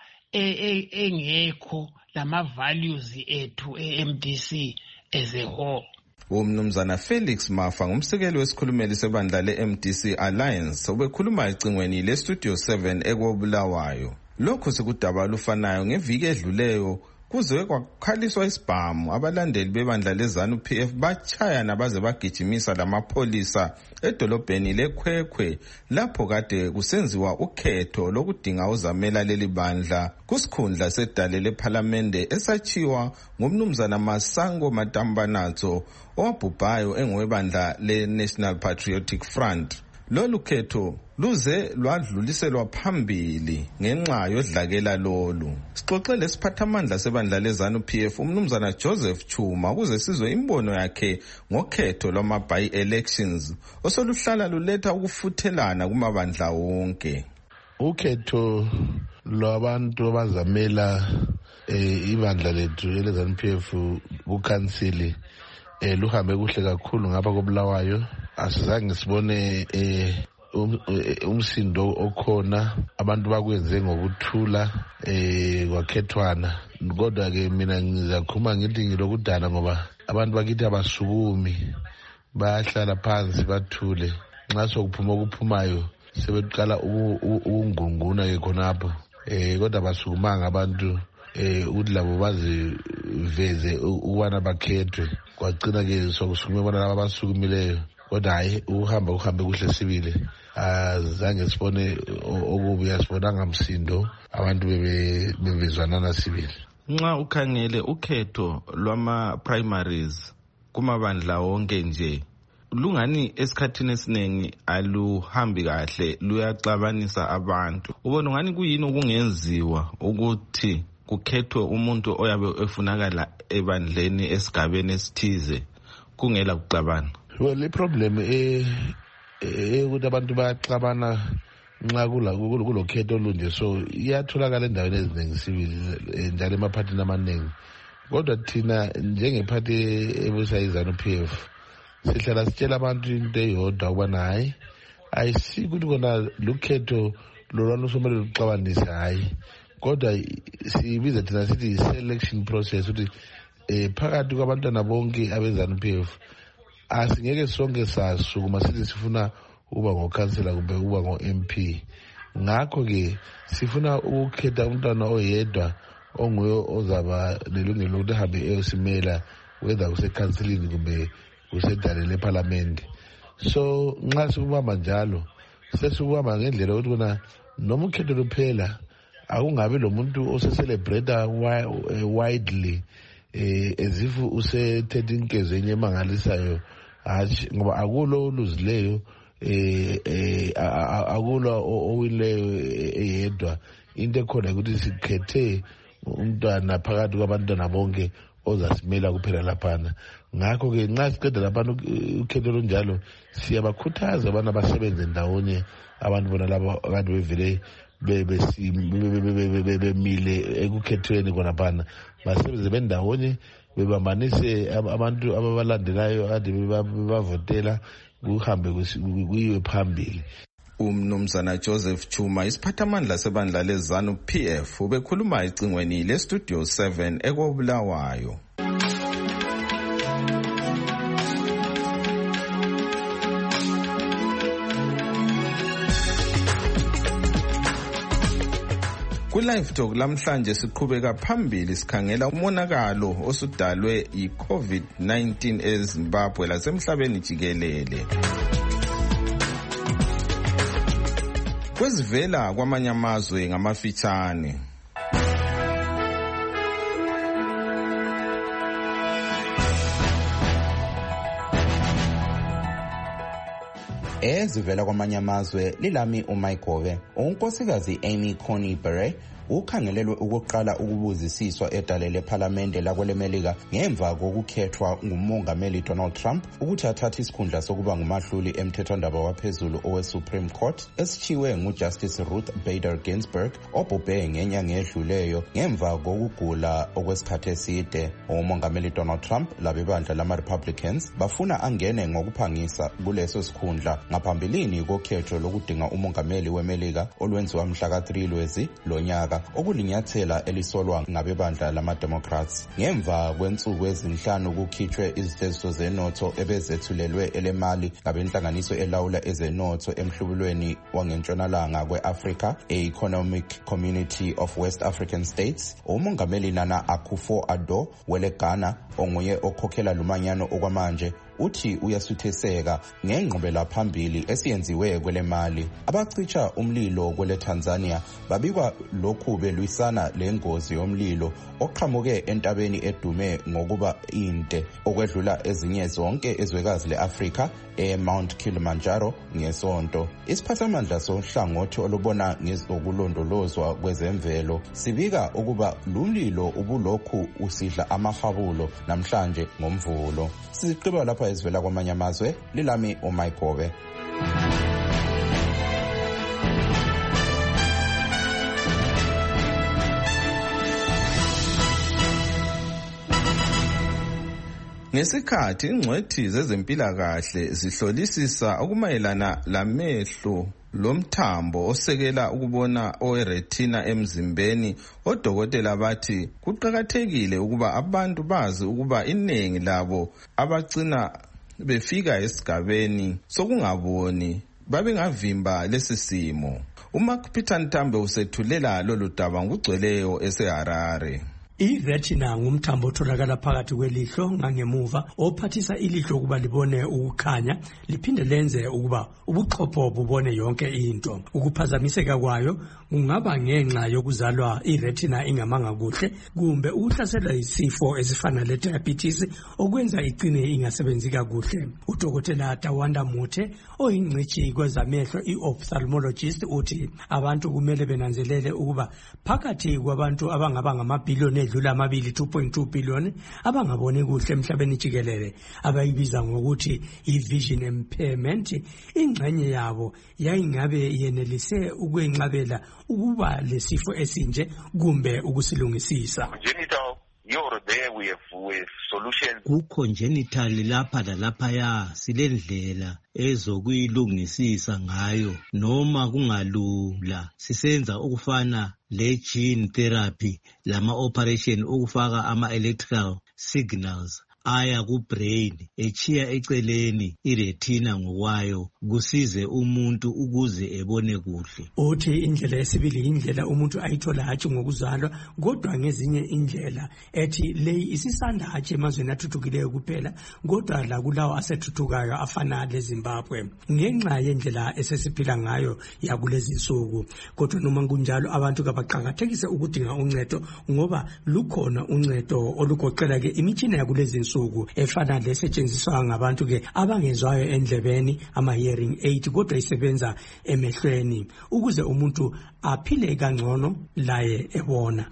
engekho lama values ethu e-M D C as a whole. Umnumzana Felix Mafa ngumsekeli wesikhulumeli sebandla le-M D C Alliance obekhuluma ecingweni le-Studio seven ekobulawayo. Lokhu sikudaba lufanayo ngeviki edluleyo kuze kwakhaliswa isibhamu, abalandeli bebandla leZANU P F bachayana baze bagijimisa lamapholisa edolobheni leKhwekhwe lapho kade kusenziwa ukhetho lokudinga uzamela leli bandla kusikhundla sedale lephalamende esachiwa ngumnumzana Masango Matambanatso owabhubhayo engowebandla le-National Patriotic Front. Lolu khetho luze lwadluliselwa phambili ngenxa yodlakela lolu. Sixoxele isiphathamandla sebandla leZANU P F umnumzana Joseph Chuma ukuze sizwe imbono yakhe ngokhetho lwama by-elections osoluhlala luletha ukufuthelana kumabandla wonke. Ukhetho lwabantu abazamela eh, ibandla lethu eleZANU P F kukhansili eh, luhambe kuhle kakhulu ngapha kobulawayo. Asizange sibone eh, umsindo okhona abantu bakwenze ngokuthula eh kwakhethwana. Kodwa ke mina ngizakhuluma ngithi ngilokudala ngoba abantu bakithi abasukumi bayahlala phansi bathule. Nxa sokuphuma okuphumayo sebeqala ukungunguna ke khonapho. Eh kodwa basukumanga abantu eh ukuthi labo baziveze ukwana bakhethwe. Kwagcina ke sokusukume bona laba basukumileyo. Kodwa hayi uhamba uhambe kuhle sibile. Azange sibone okubi, asibonanga msindo, abantu bebezwanana sibile. Nxa ukhangele ukhetho lwama primaries kumabandla wonke nje lungani esikhathini esiningi aluhambi kahle, luyaxabanisa abantu. Ubona ngani kuyini okungenziwa ukuthi kukhethwe umuntu oyabe efunakala ebandleni esigabeni esithize kungela kuxabana? Well, the problem eh ukuthi abantu bayaxabana nxa kulo khetho olunje, so iyatholakala endaweni eziningi sibili njalo emaphathini amaningi. Kodwa thina njengephathi ebusa iZANU-P F sihlala sitshela abantu into eyodwa ukubana hayi ayisikuthi kona lukhetho lolwana usomele luxabanise, hayi kodwa sibiza thina sithi selection process ukuthi eh phakathi kwabantwana bonke abeZANU-P F asingeke sonke sasukuma sithi sifuna uba ngokhansela kumbe uba ngo-M P. Ngakho ke sifuna ukukhetha umntwana oyedwa onguye ozaba nelungelo lokuthi ahambe eyosimela whether kusekhanselini kumbe kusedale leparlament. So nxa sikubamba njalo sesikubamba ngendlela yokuthi kona noma ukhetho luphela akungabi lo muntu osecelebrata widely eh as if usethethe inkezo enye emangalisayo, ngoba akulo oluzileyo eh eh akulo owileyo eyedwa. Into ekhona ukuthi sikhethe umntwana phakathi kwabantwana bonke ozasimela kuphela laphana. Ngakho ke nxa siqeda laphana ukhetho lonjalo siyabakhuthaza abantu abasebenze ndawonye, abantu bona labo akade bevele bemile ekukhethweni khonaphana basebenze bendawonye bebambanise abantu ababalandelayo ade bebavotela kuhambe kuyiwe phambili. Umnumzana Joseph Chuma, isiphathamandla sebandla leZANU-P F, ubekhuluma ecingweni leStudio seven eKobulawayo. Ku-Live Talk lamhlanje siqhubeka phambili sikhangela umonakalo osudalwe yi-COVID nineteen eZimbabwe lasemhlabeni jikelele. Kwezivela kwamanye amazwe ngamafitshane. Ezivela kwamanye amazwe lilami uMaigove. Unkosikazi Amy Coney Barrett ukhangelelwe ukuqala ukubuzisiswa edale lePhalamende lakwelemelika ngemva kokukhethwa ngumongameli Donald Trump ukuthi athathe isikhundla sokuba ngumahluli emthethwandaba waphezulu owe-Supreme Court esichiwe nguJustice Ruth Bader Ginsburg obhubhe ngenyanga edluleyo ngemva kokugula okwesikhathi eside. Umongameli Donald Trump labebandla lama-Republicans bafuna angene ngokuphangisa kuleso sikhundla ngaphambilini kokhetho lokudinga umongameli wemelika olwenziwa mhla ka three Lwezi lonyaka, okulinyathela elisolwa ngabebandla lama-Democrats. Ngemva kwensuku ezinhlanu kukhitshwe iziteziso zenotho ebezethulelwe elemali ngabenhlanganiso elawula ezenotho emhlubulweni wangentshonalanga kwe-Africa, e-Economic Community of West African States, umongameli Nana Akufo-Addo wele Ghana onguye okhokhela lumanyano okwamanje uthi uyasutheseka ngengqubela phambili esiyenziwe kwele mali. Abacitsha umlilo kwele Tanzania babikwa lokhu belwisana lengozi yomlilo oqhamuke entabeni edume ngokuba inte okwedlula ezinye zonke ezwekazi leAfrika eMount Kilimanjaro ngesonto. Isiphathamandla sohlangothi olubona ngezokulondolozwa kwezemvelo sibika ukuba lumlilo ubulokhu usidla amahabulo namhlanje ngomvulo. Siziqiba lapha ezivela kwamanye amazwe, lilami uMaigove. Ngesikhathi ingcwethi zezempilakahle zihlolisisa okumayelana lamehlo lomthambo osekela ukubona oweretina emzimbeni, odokotela bathi kuqakathekile ukuba abantu bazi ukuba iningi labo abagcina befika esigabeni sokungaboni babengavimba lesi simo. uMark Peter Ntambe usethulela lolu daba ngugcweleyo eseHarare. I-retina ngumthambo otholakala phakathi kwelihlo ngangemuva ophathisa ilihlo ukuba libone ukukhanya liphinde lenze ukuba ubuchopho bubone yonke into. Ukuphazamiseka kwayo kungaba ngenxa yokuzalwa i-retina ingamanga kuhle kumbe ukuhlaselwa isifo esifana le-diabetes okwenza igcine ingasebenzi kakuhle. Udokotela Tawanda Muthe oyingcitshi kwezamehlo i-ophthalmologist uthi abantu kumele benanzelele ukuba phakathi kwabantu abangaba ngamabhiliyoni edlula amabili two point two billion abangaboni kuhle emhlabeni jikelele abayibiza ngokuthi i-vision impairment, ingxenye yabo yayingabe yenelise ukwenqabela ukuba lesifo esinje kumbe ukusilungisisa. Ku-congenital lapha lalaphaya silendlela ezokuyilungisisa ngayo noma kungalula sisenza ukufana le-gene therapy lama-operation ukufaka ama-electrical signals aya ku-brain echiya eceleni iretina ngokwayo kusize umuntu ukuze ebone kuhle. Uthi indlela esibili indlela umuntu ayithola hatshi ngokuzalwa kodwa ngezinye indlela ethi leyi isisanda hatshi emazweni athuthukileyo kuphela kodwa la kulawo asethuthukwayo afana leZimbabwe ngenxa yendlela esesiphila ngayo yakulezi insuku. Kodwa noma kunjalo abantu kabaqakathekise ukudinga uncedo ngoba lukhona uncedo olugoqela ke imitshina yakulezi insuku efana lesetshenziswa ngabantu ke abangezwayo endlebeni ama-hearing aid kodwa isebenza emehlweni ukuze umuntu aphile kangcono laye ebona.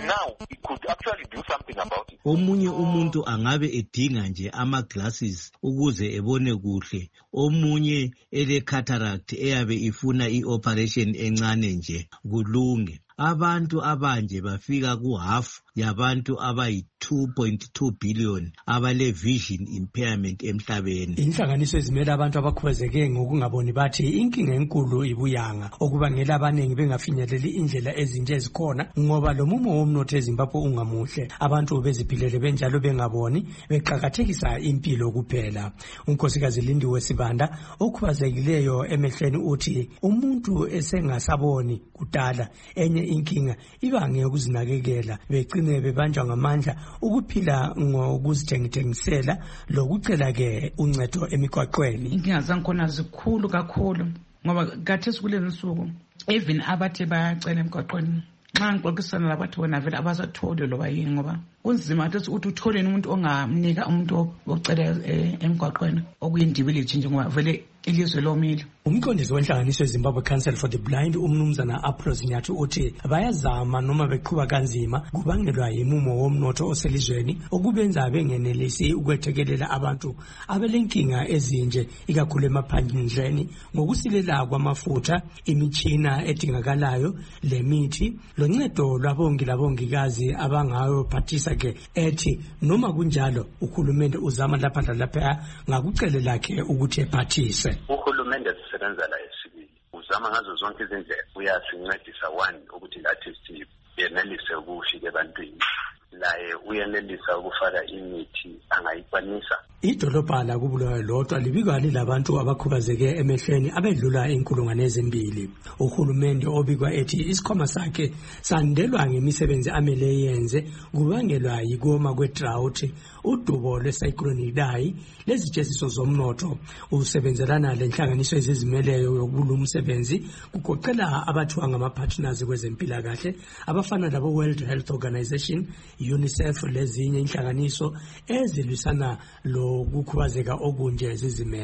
Omunye umuntu angabe edinga nje ama-glasses ukuze ebone kuhle, omunye ele-cataract eyabe ifuna i-operation encane nje kulunge. Abantu abanje bafika ku-half yabantu abayi two point two billion abale vision impairment emhlabeni. Inhlanganiso ezimele abantu abakhubazeke ngokungaboni bathi inkinga enkulu ibuyanga okubangela abaningi bengafinyeleli indlela ezinje ezikhona ngoba lo mumo womnotho eZimbabwe ungamuhle. Abantu beziphilele benjalo bengaboni beqhakathekisa impilo kuphela. Unkosikazi Lindiwe Sibanda okhubazekileyo emehlweni uthi umuntu esengasaboni kudala enye inkinga ibange ukuzinakekela begcine bebanjwa ngamandla ukuphila ngokuzithengisela lokucela ke uncedo emigwaqweni. Inkinga zankhona zikhulu kakhulu ngoba kathesi kulezi nsuku even abathe bayacela emigwaqweni nxa ngixoxisana labathi bona vele abasathole loba yini ngoba kunzima ukuthi uthi utholeni umuntu ongamnika umuntu ocela emigwaqweni okuyindibilithi nje ngoba vele ilizwe lomile. Umqondisi wenhlanganiso yeZimbabwe Council for the Blind umnumzana Apros Nyathi uthi bayazama noma beqhuba kanzima kubangelwa yimumo womnotho oselizweni okubenza bengenelisi ukwethekelela abantu abelenkinga ezinje ikakhulu emaphandleni ngokusilela kwamafutha, imitshina edingakalayo, lemithi loncedo lwabongi labongikazi abangayo phathisa ke ethi noma kunjalo uhulumende uzama lapha lalapha ngakucele lakhe ukuthi ephathise. Uhulumende sisebenza la esibili uzama ngazo zonke izindlela uyasincedisa one ukuthi lathi siyenelise ukufika ebantwini laye uyenelisa ukufaka imithi angayikwanisa. Idolobha la kubulawayo lodwa libikwa lilabantu abakhubazeke emehlweni abedlula inkulungwane ezimbili. Uhulumende obikwa ethi isikhwama sakhe sandelwa ngemisebenzi amele yenze kubangelwa yikoma kwe-drought, udubo lwe-cyclone Idai, lezijesiso zomnotho. Usebenzelana lenhlanganiso ezizimeleyo yokulumsebenzi kugoqela abathiwa ngama-partners kwezempilakahle abafana labo World Health Organization, UNICEF lezinye inhlanganiso ezilwisana lo kukhubazeka okunje zizimele.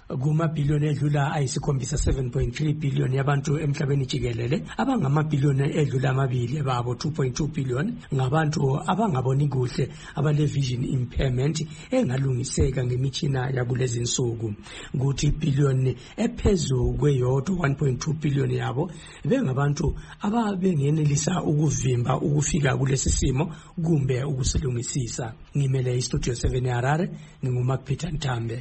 kumabhiliyoni edlula ayisikhombisa seven point three billion yabantu emhlabeni jikelele, abangamabhiliyoni edlula amabili babo two point two billion ngabantu abangaboni kuhle abale vision impairment engalungiseka ngemitshina yakulezi insuku. Kuthi billion ephezulu kweyodwa one point two billion yabo bengabantu ababengenelisa ukuvimba ukufika kulesi simo kumbe ukusilungisisa. Ngimele iStudio seven eHarare, nginguMark Peter Ntambe.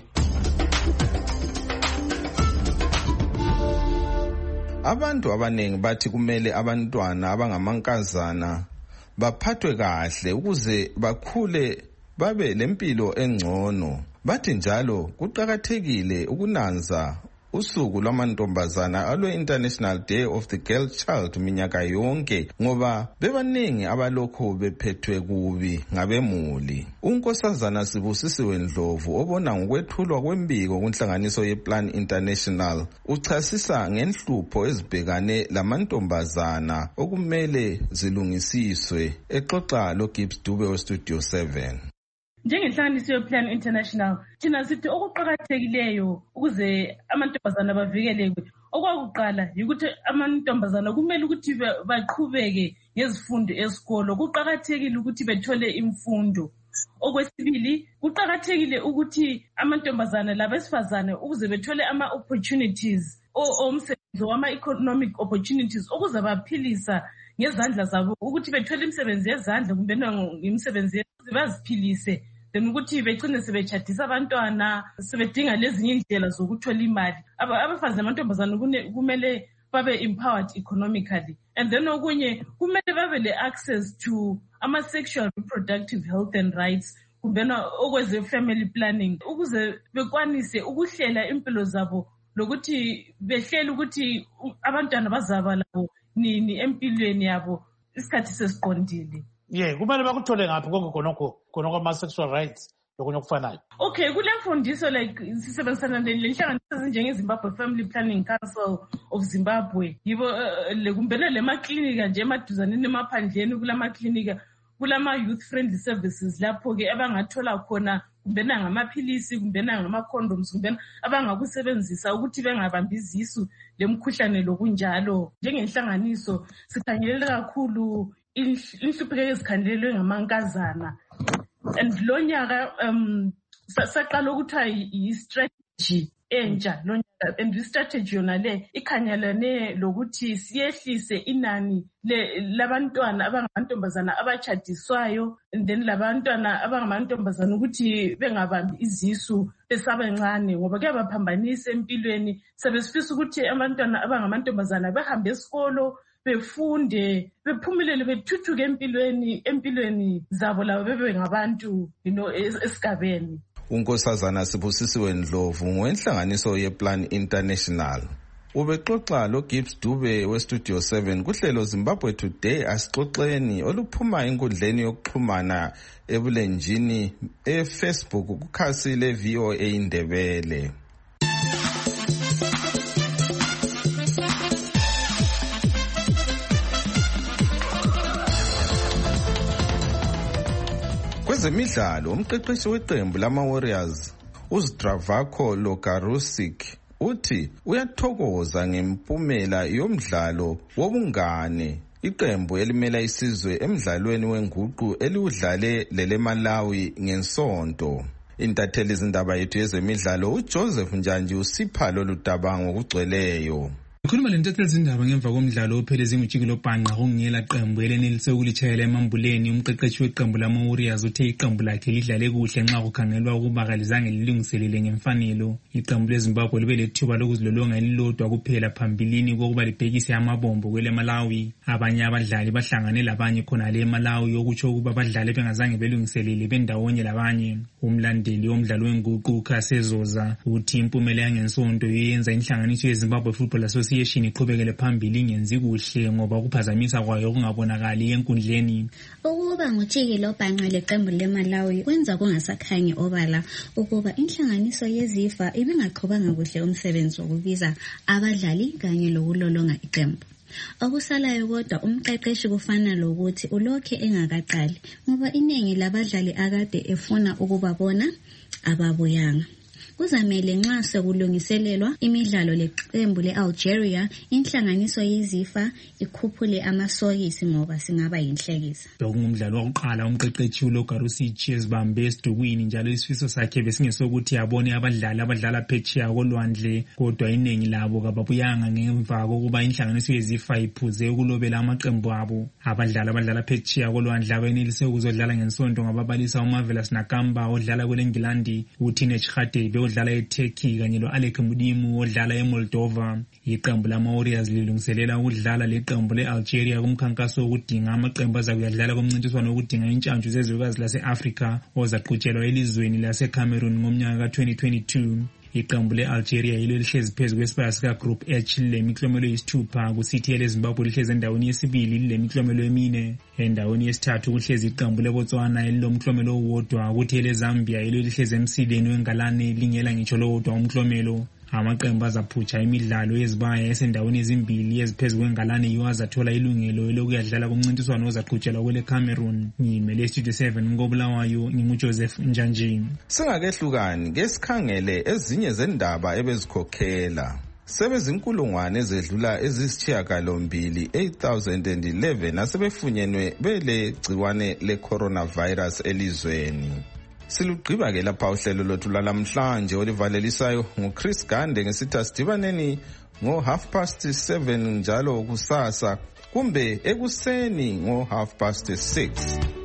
Abantu abanengi bathi kumele abantwana abangamankazana baphathwe kahle ukuze bakhule babe lempilo engcono. Bathi njalo kuqakathekile ukunanza usuku lwamantombazana alwe International Day of the Girl Child minyaka yonke ngoba bebaningi abalokho bephethwe kubi ngabemuli. Unkosazana Sibusisiwe Ndlovu obona ngokwethulwa kwembiko kunhlanganiso yePlan International uchasisa ngenhlupho ezibhekane lamantombazana okumele zilungisiswe, exoxa lo Gibbs Dube weStudio seven. Njengenhlanganiso yePlan International thina sithi okuqhakathekileyo ukuze amantombazana bavikeleke, okwakuqala ukuthi amantombazana kumele ukuthi baqhubeke ngezifundo esikolo, kuqhakathekile ukuthi bethole imfundo. Okwesibili kuqhakathekile ukuthi amantombazana labesifazane ukuze bethole ama opportunities omsebenzi wama economic opportunities ukuze baphilisa ngezandla zabo, ukuthi bethole imisebenzi yezandla kumbe imisebenzi baziphilise, then ukuthi begcine sebechadisa abantwana, sebedinga lezinye indlela zokuthola imali. Abafazi namantombazana kumele babe empowered economically, and then okunye kumele babe le access to ama sexual reproductive health and rights kumbena okweze family planning ukuze bekwanise ukuhlela impilo zabo lokuthi behlele ukuthi abantwana bazaba labo nini empilweni yabo isikhathi sesiqondile. Yeah, kumele bakuthole ngaphi konke khonokho khonokho ama sexual rights lokunye okufanayo. Okay, kule mfundiso like sisebenzisana lenhlanganiso ezinjenge Zimbabwe Family Planning Council of Zimbabwe. Yibo le kumbele le maklinika nje emaduzaneni emaphandleni kulama klinika kulama youth friendly services lapho ke abangathola khona kumbena ngamaphilisi kumbena ngama condoms kumbena abangakusebenzisa ukuthi bengabambi izisu lemkhuhlane lokunjalo. Njengenhlanganiso sikhangelela kakhulu inhlupheko ezikhandelelwe ngamankazana, and lo nyaka um saqala ukuthiwa yi-strategy entsha lo nyaka, and i-strategy yona le ikhangelane lokuthi siyehlise inani labantwana abangamantombazana abachadiswayo, and then labantwana abangamantombazana ukuthi bengabambi izisu besabencane ngoba kuyabaphambanisa empilweni. Sebesifisa ukuthi abantwana abangamantombazana behambe esikolo befunde bephumelele bethuthuke empilweni empilweni zabo labo bebe ngabantu you know esigabeni. Unkosazana Sibusisiwe Ndlovu ngwenhlanganiso yePlan International ubexoxa lo Gibbs Dube weStudio seven kuhlelo Zimbabwe Today asixoxeni oluphuma enkundleni yokuxhumana ebulenjini eFacebook kukhasi le V O A Indebele. Kwezemidlalo umqeqeshi weqembu lama Warriors uZdravko Lokarusic uthi uyathokoza ngempumela yomdlalo wobungane iqembu elimela isizwe emidlalweni wenguqu eliudlale lele Malawi ngensonto. Intatheli izindaba yethu yezemidlalo uJoseph Njanji usipha lolu daba ngokugcweleyo. Ukhuluma lentatheli izindaba ngemva komdlalo opheleze imijikelo bhanqa kungela qembu elenelise ukulitshayela emambuleni. Umqeqeshi weqembu lama Warriors uthe iqembu lakhe lidlale kuhle nxa kukhangelwa ukuba kalizange lilungiselele ngemfanelo. Iqembu leZimbabwe libe lethuba lokuzilolonga elilodwa kuphela phambilini kokuba libhekise amabombo kwele Malawi. Abanye abadlali bahlangane labanye khona le Malawi okutsho ukuba abadlali bengazange belungiselele bendawonye labanye. Umlandeli womdlalo wenguqu Kasezoza uthi impumela yangensonto yenza inhlanganiso yeZimbabwe Football Association iqhubekele phambili ngenzi kuhle ngoba kuphazamisa kwayo okungabonakali enkundleni. Ukuba ngujikelo bhanqa leqembu leMalawi kwenza kungasakhanyi obala ukuba inhlanganiso yezifa ibingaqhubanga kuhle umsebenzi wokubiza abadlali kanye lokulolonga iqembu. Okusalayo kodwa umqeqeshi kufana lokuthi ulokhe engakaqali ngoba iningi labadlali akade efuna ukubabona ababuyanga. kuzamele nxa sekulungiselelwa imidlalo leqembu le-Algeria inhlanganiso yezifa ikhuphule amasokisi ngoba singaba yinhlekisa. Bekungumdlalo wokuqala umqeqeshi uLogarusich ezibambe esidukwini njalo isifiso sakhe besingesokuthi abone abadlali abadlala phetsheya kolwandle, kodwa iningi labo kababuyanga ngemva kokuba inhlanganiso yezifa iphuze ukulobela amaqembu abo. Abadlali abadlala phetsheya kolwandle abenelise ukuzodlala ngensonto ngababalisa uMarvelous Nakamba odlala kwelengilandi, uTeenage Radebe odlala eTurkey kanye lo-Alec Mudimu odlala eMoldova. Iqembu lama-Warriors lilungiselela ukudlala leqembu le-Algeria kumkhankaso wokudinga amaqembu azakuyadlala kumncintiswano wokudinga intshantshu zezwekazi lase-Afrika ozaqhutshelwa elizweni lase-Cameroon ngomnyaka ka-twenty twenty-two. Iqembu le-Algeria yilo lihlezi phezu kwesibaya sika-Group H lemiklomelo yisithupha, kusithi ele-Zimbabwe lihlezi endaweni yesibili lilemiklomelo emine. Endaweni yesithathu kuhlezi iqembu leBotswana elilomklomelo owodwa, kuthi ele-Zambia yilo lihlezi emsileni wengalane lingela ngitsho lowodwa umklomelo. Amaqembu azaphutsha imidlalo yezibaya esendaweni ezimbili eziphezu kwengalane yiwo azathola ilungelo lokuyadlala kumncintiswano ozaqhutshelwa kwele Cameroon. Ngimele Studio seven ngobulawayo nginguJoseph Njanjini. Singakehlukani ke sikhangele ezinye zendaba ebezikhokhela. Sebezinkulungwane ezedlula ezisishiyagalombili eight thousand eleven asebefunyenwe bele gciwane le coronavirus elizweni. Silugqiba ke lapha uhlelo lothu lalamhlanje olivalelisayo nguChris Gande ngesithi asidibaneni ngo half past seven njalo kusasa kumbe ekuseni ngo half past six.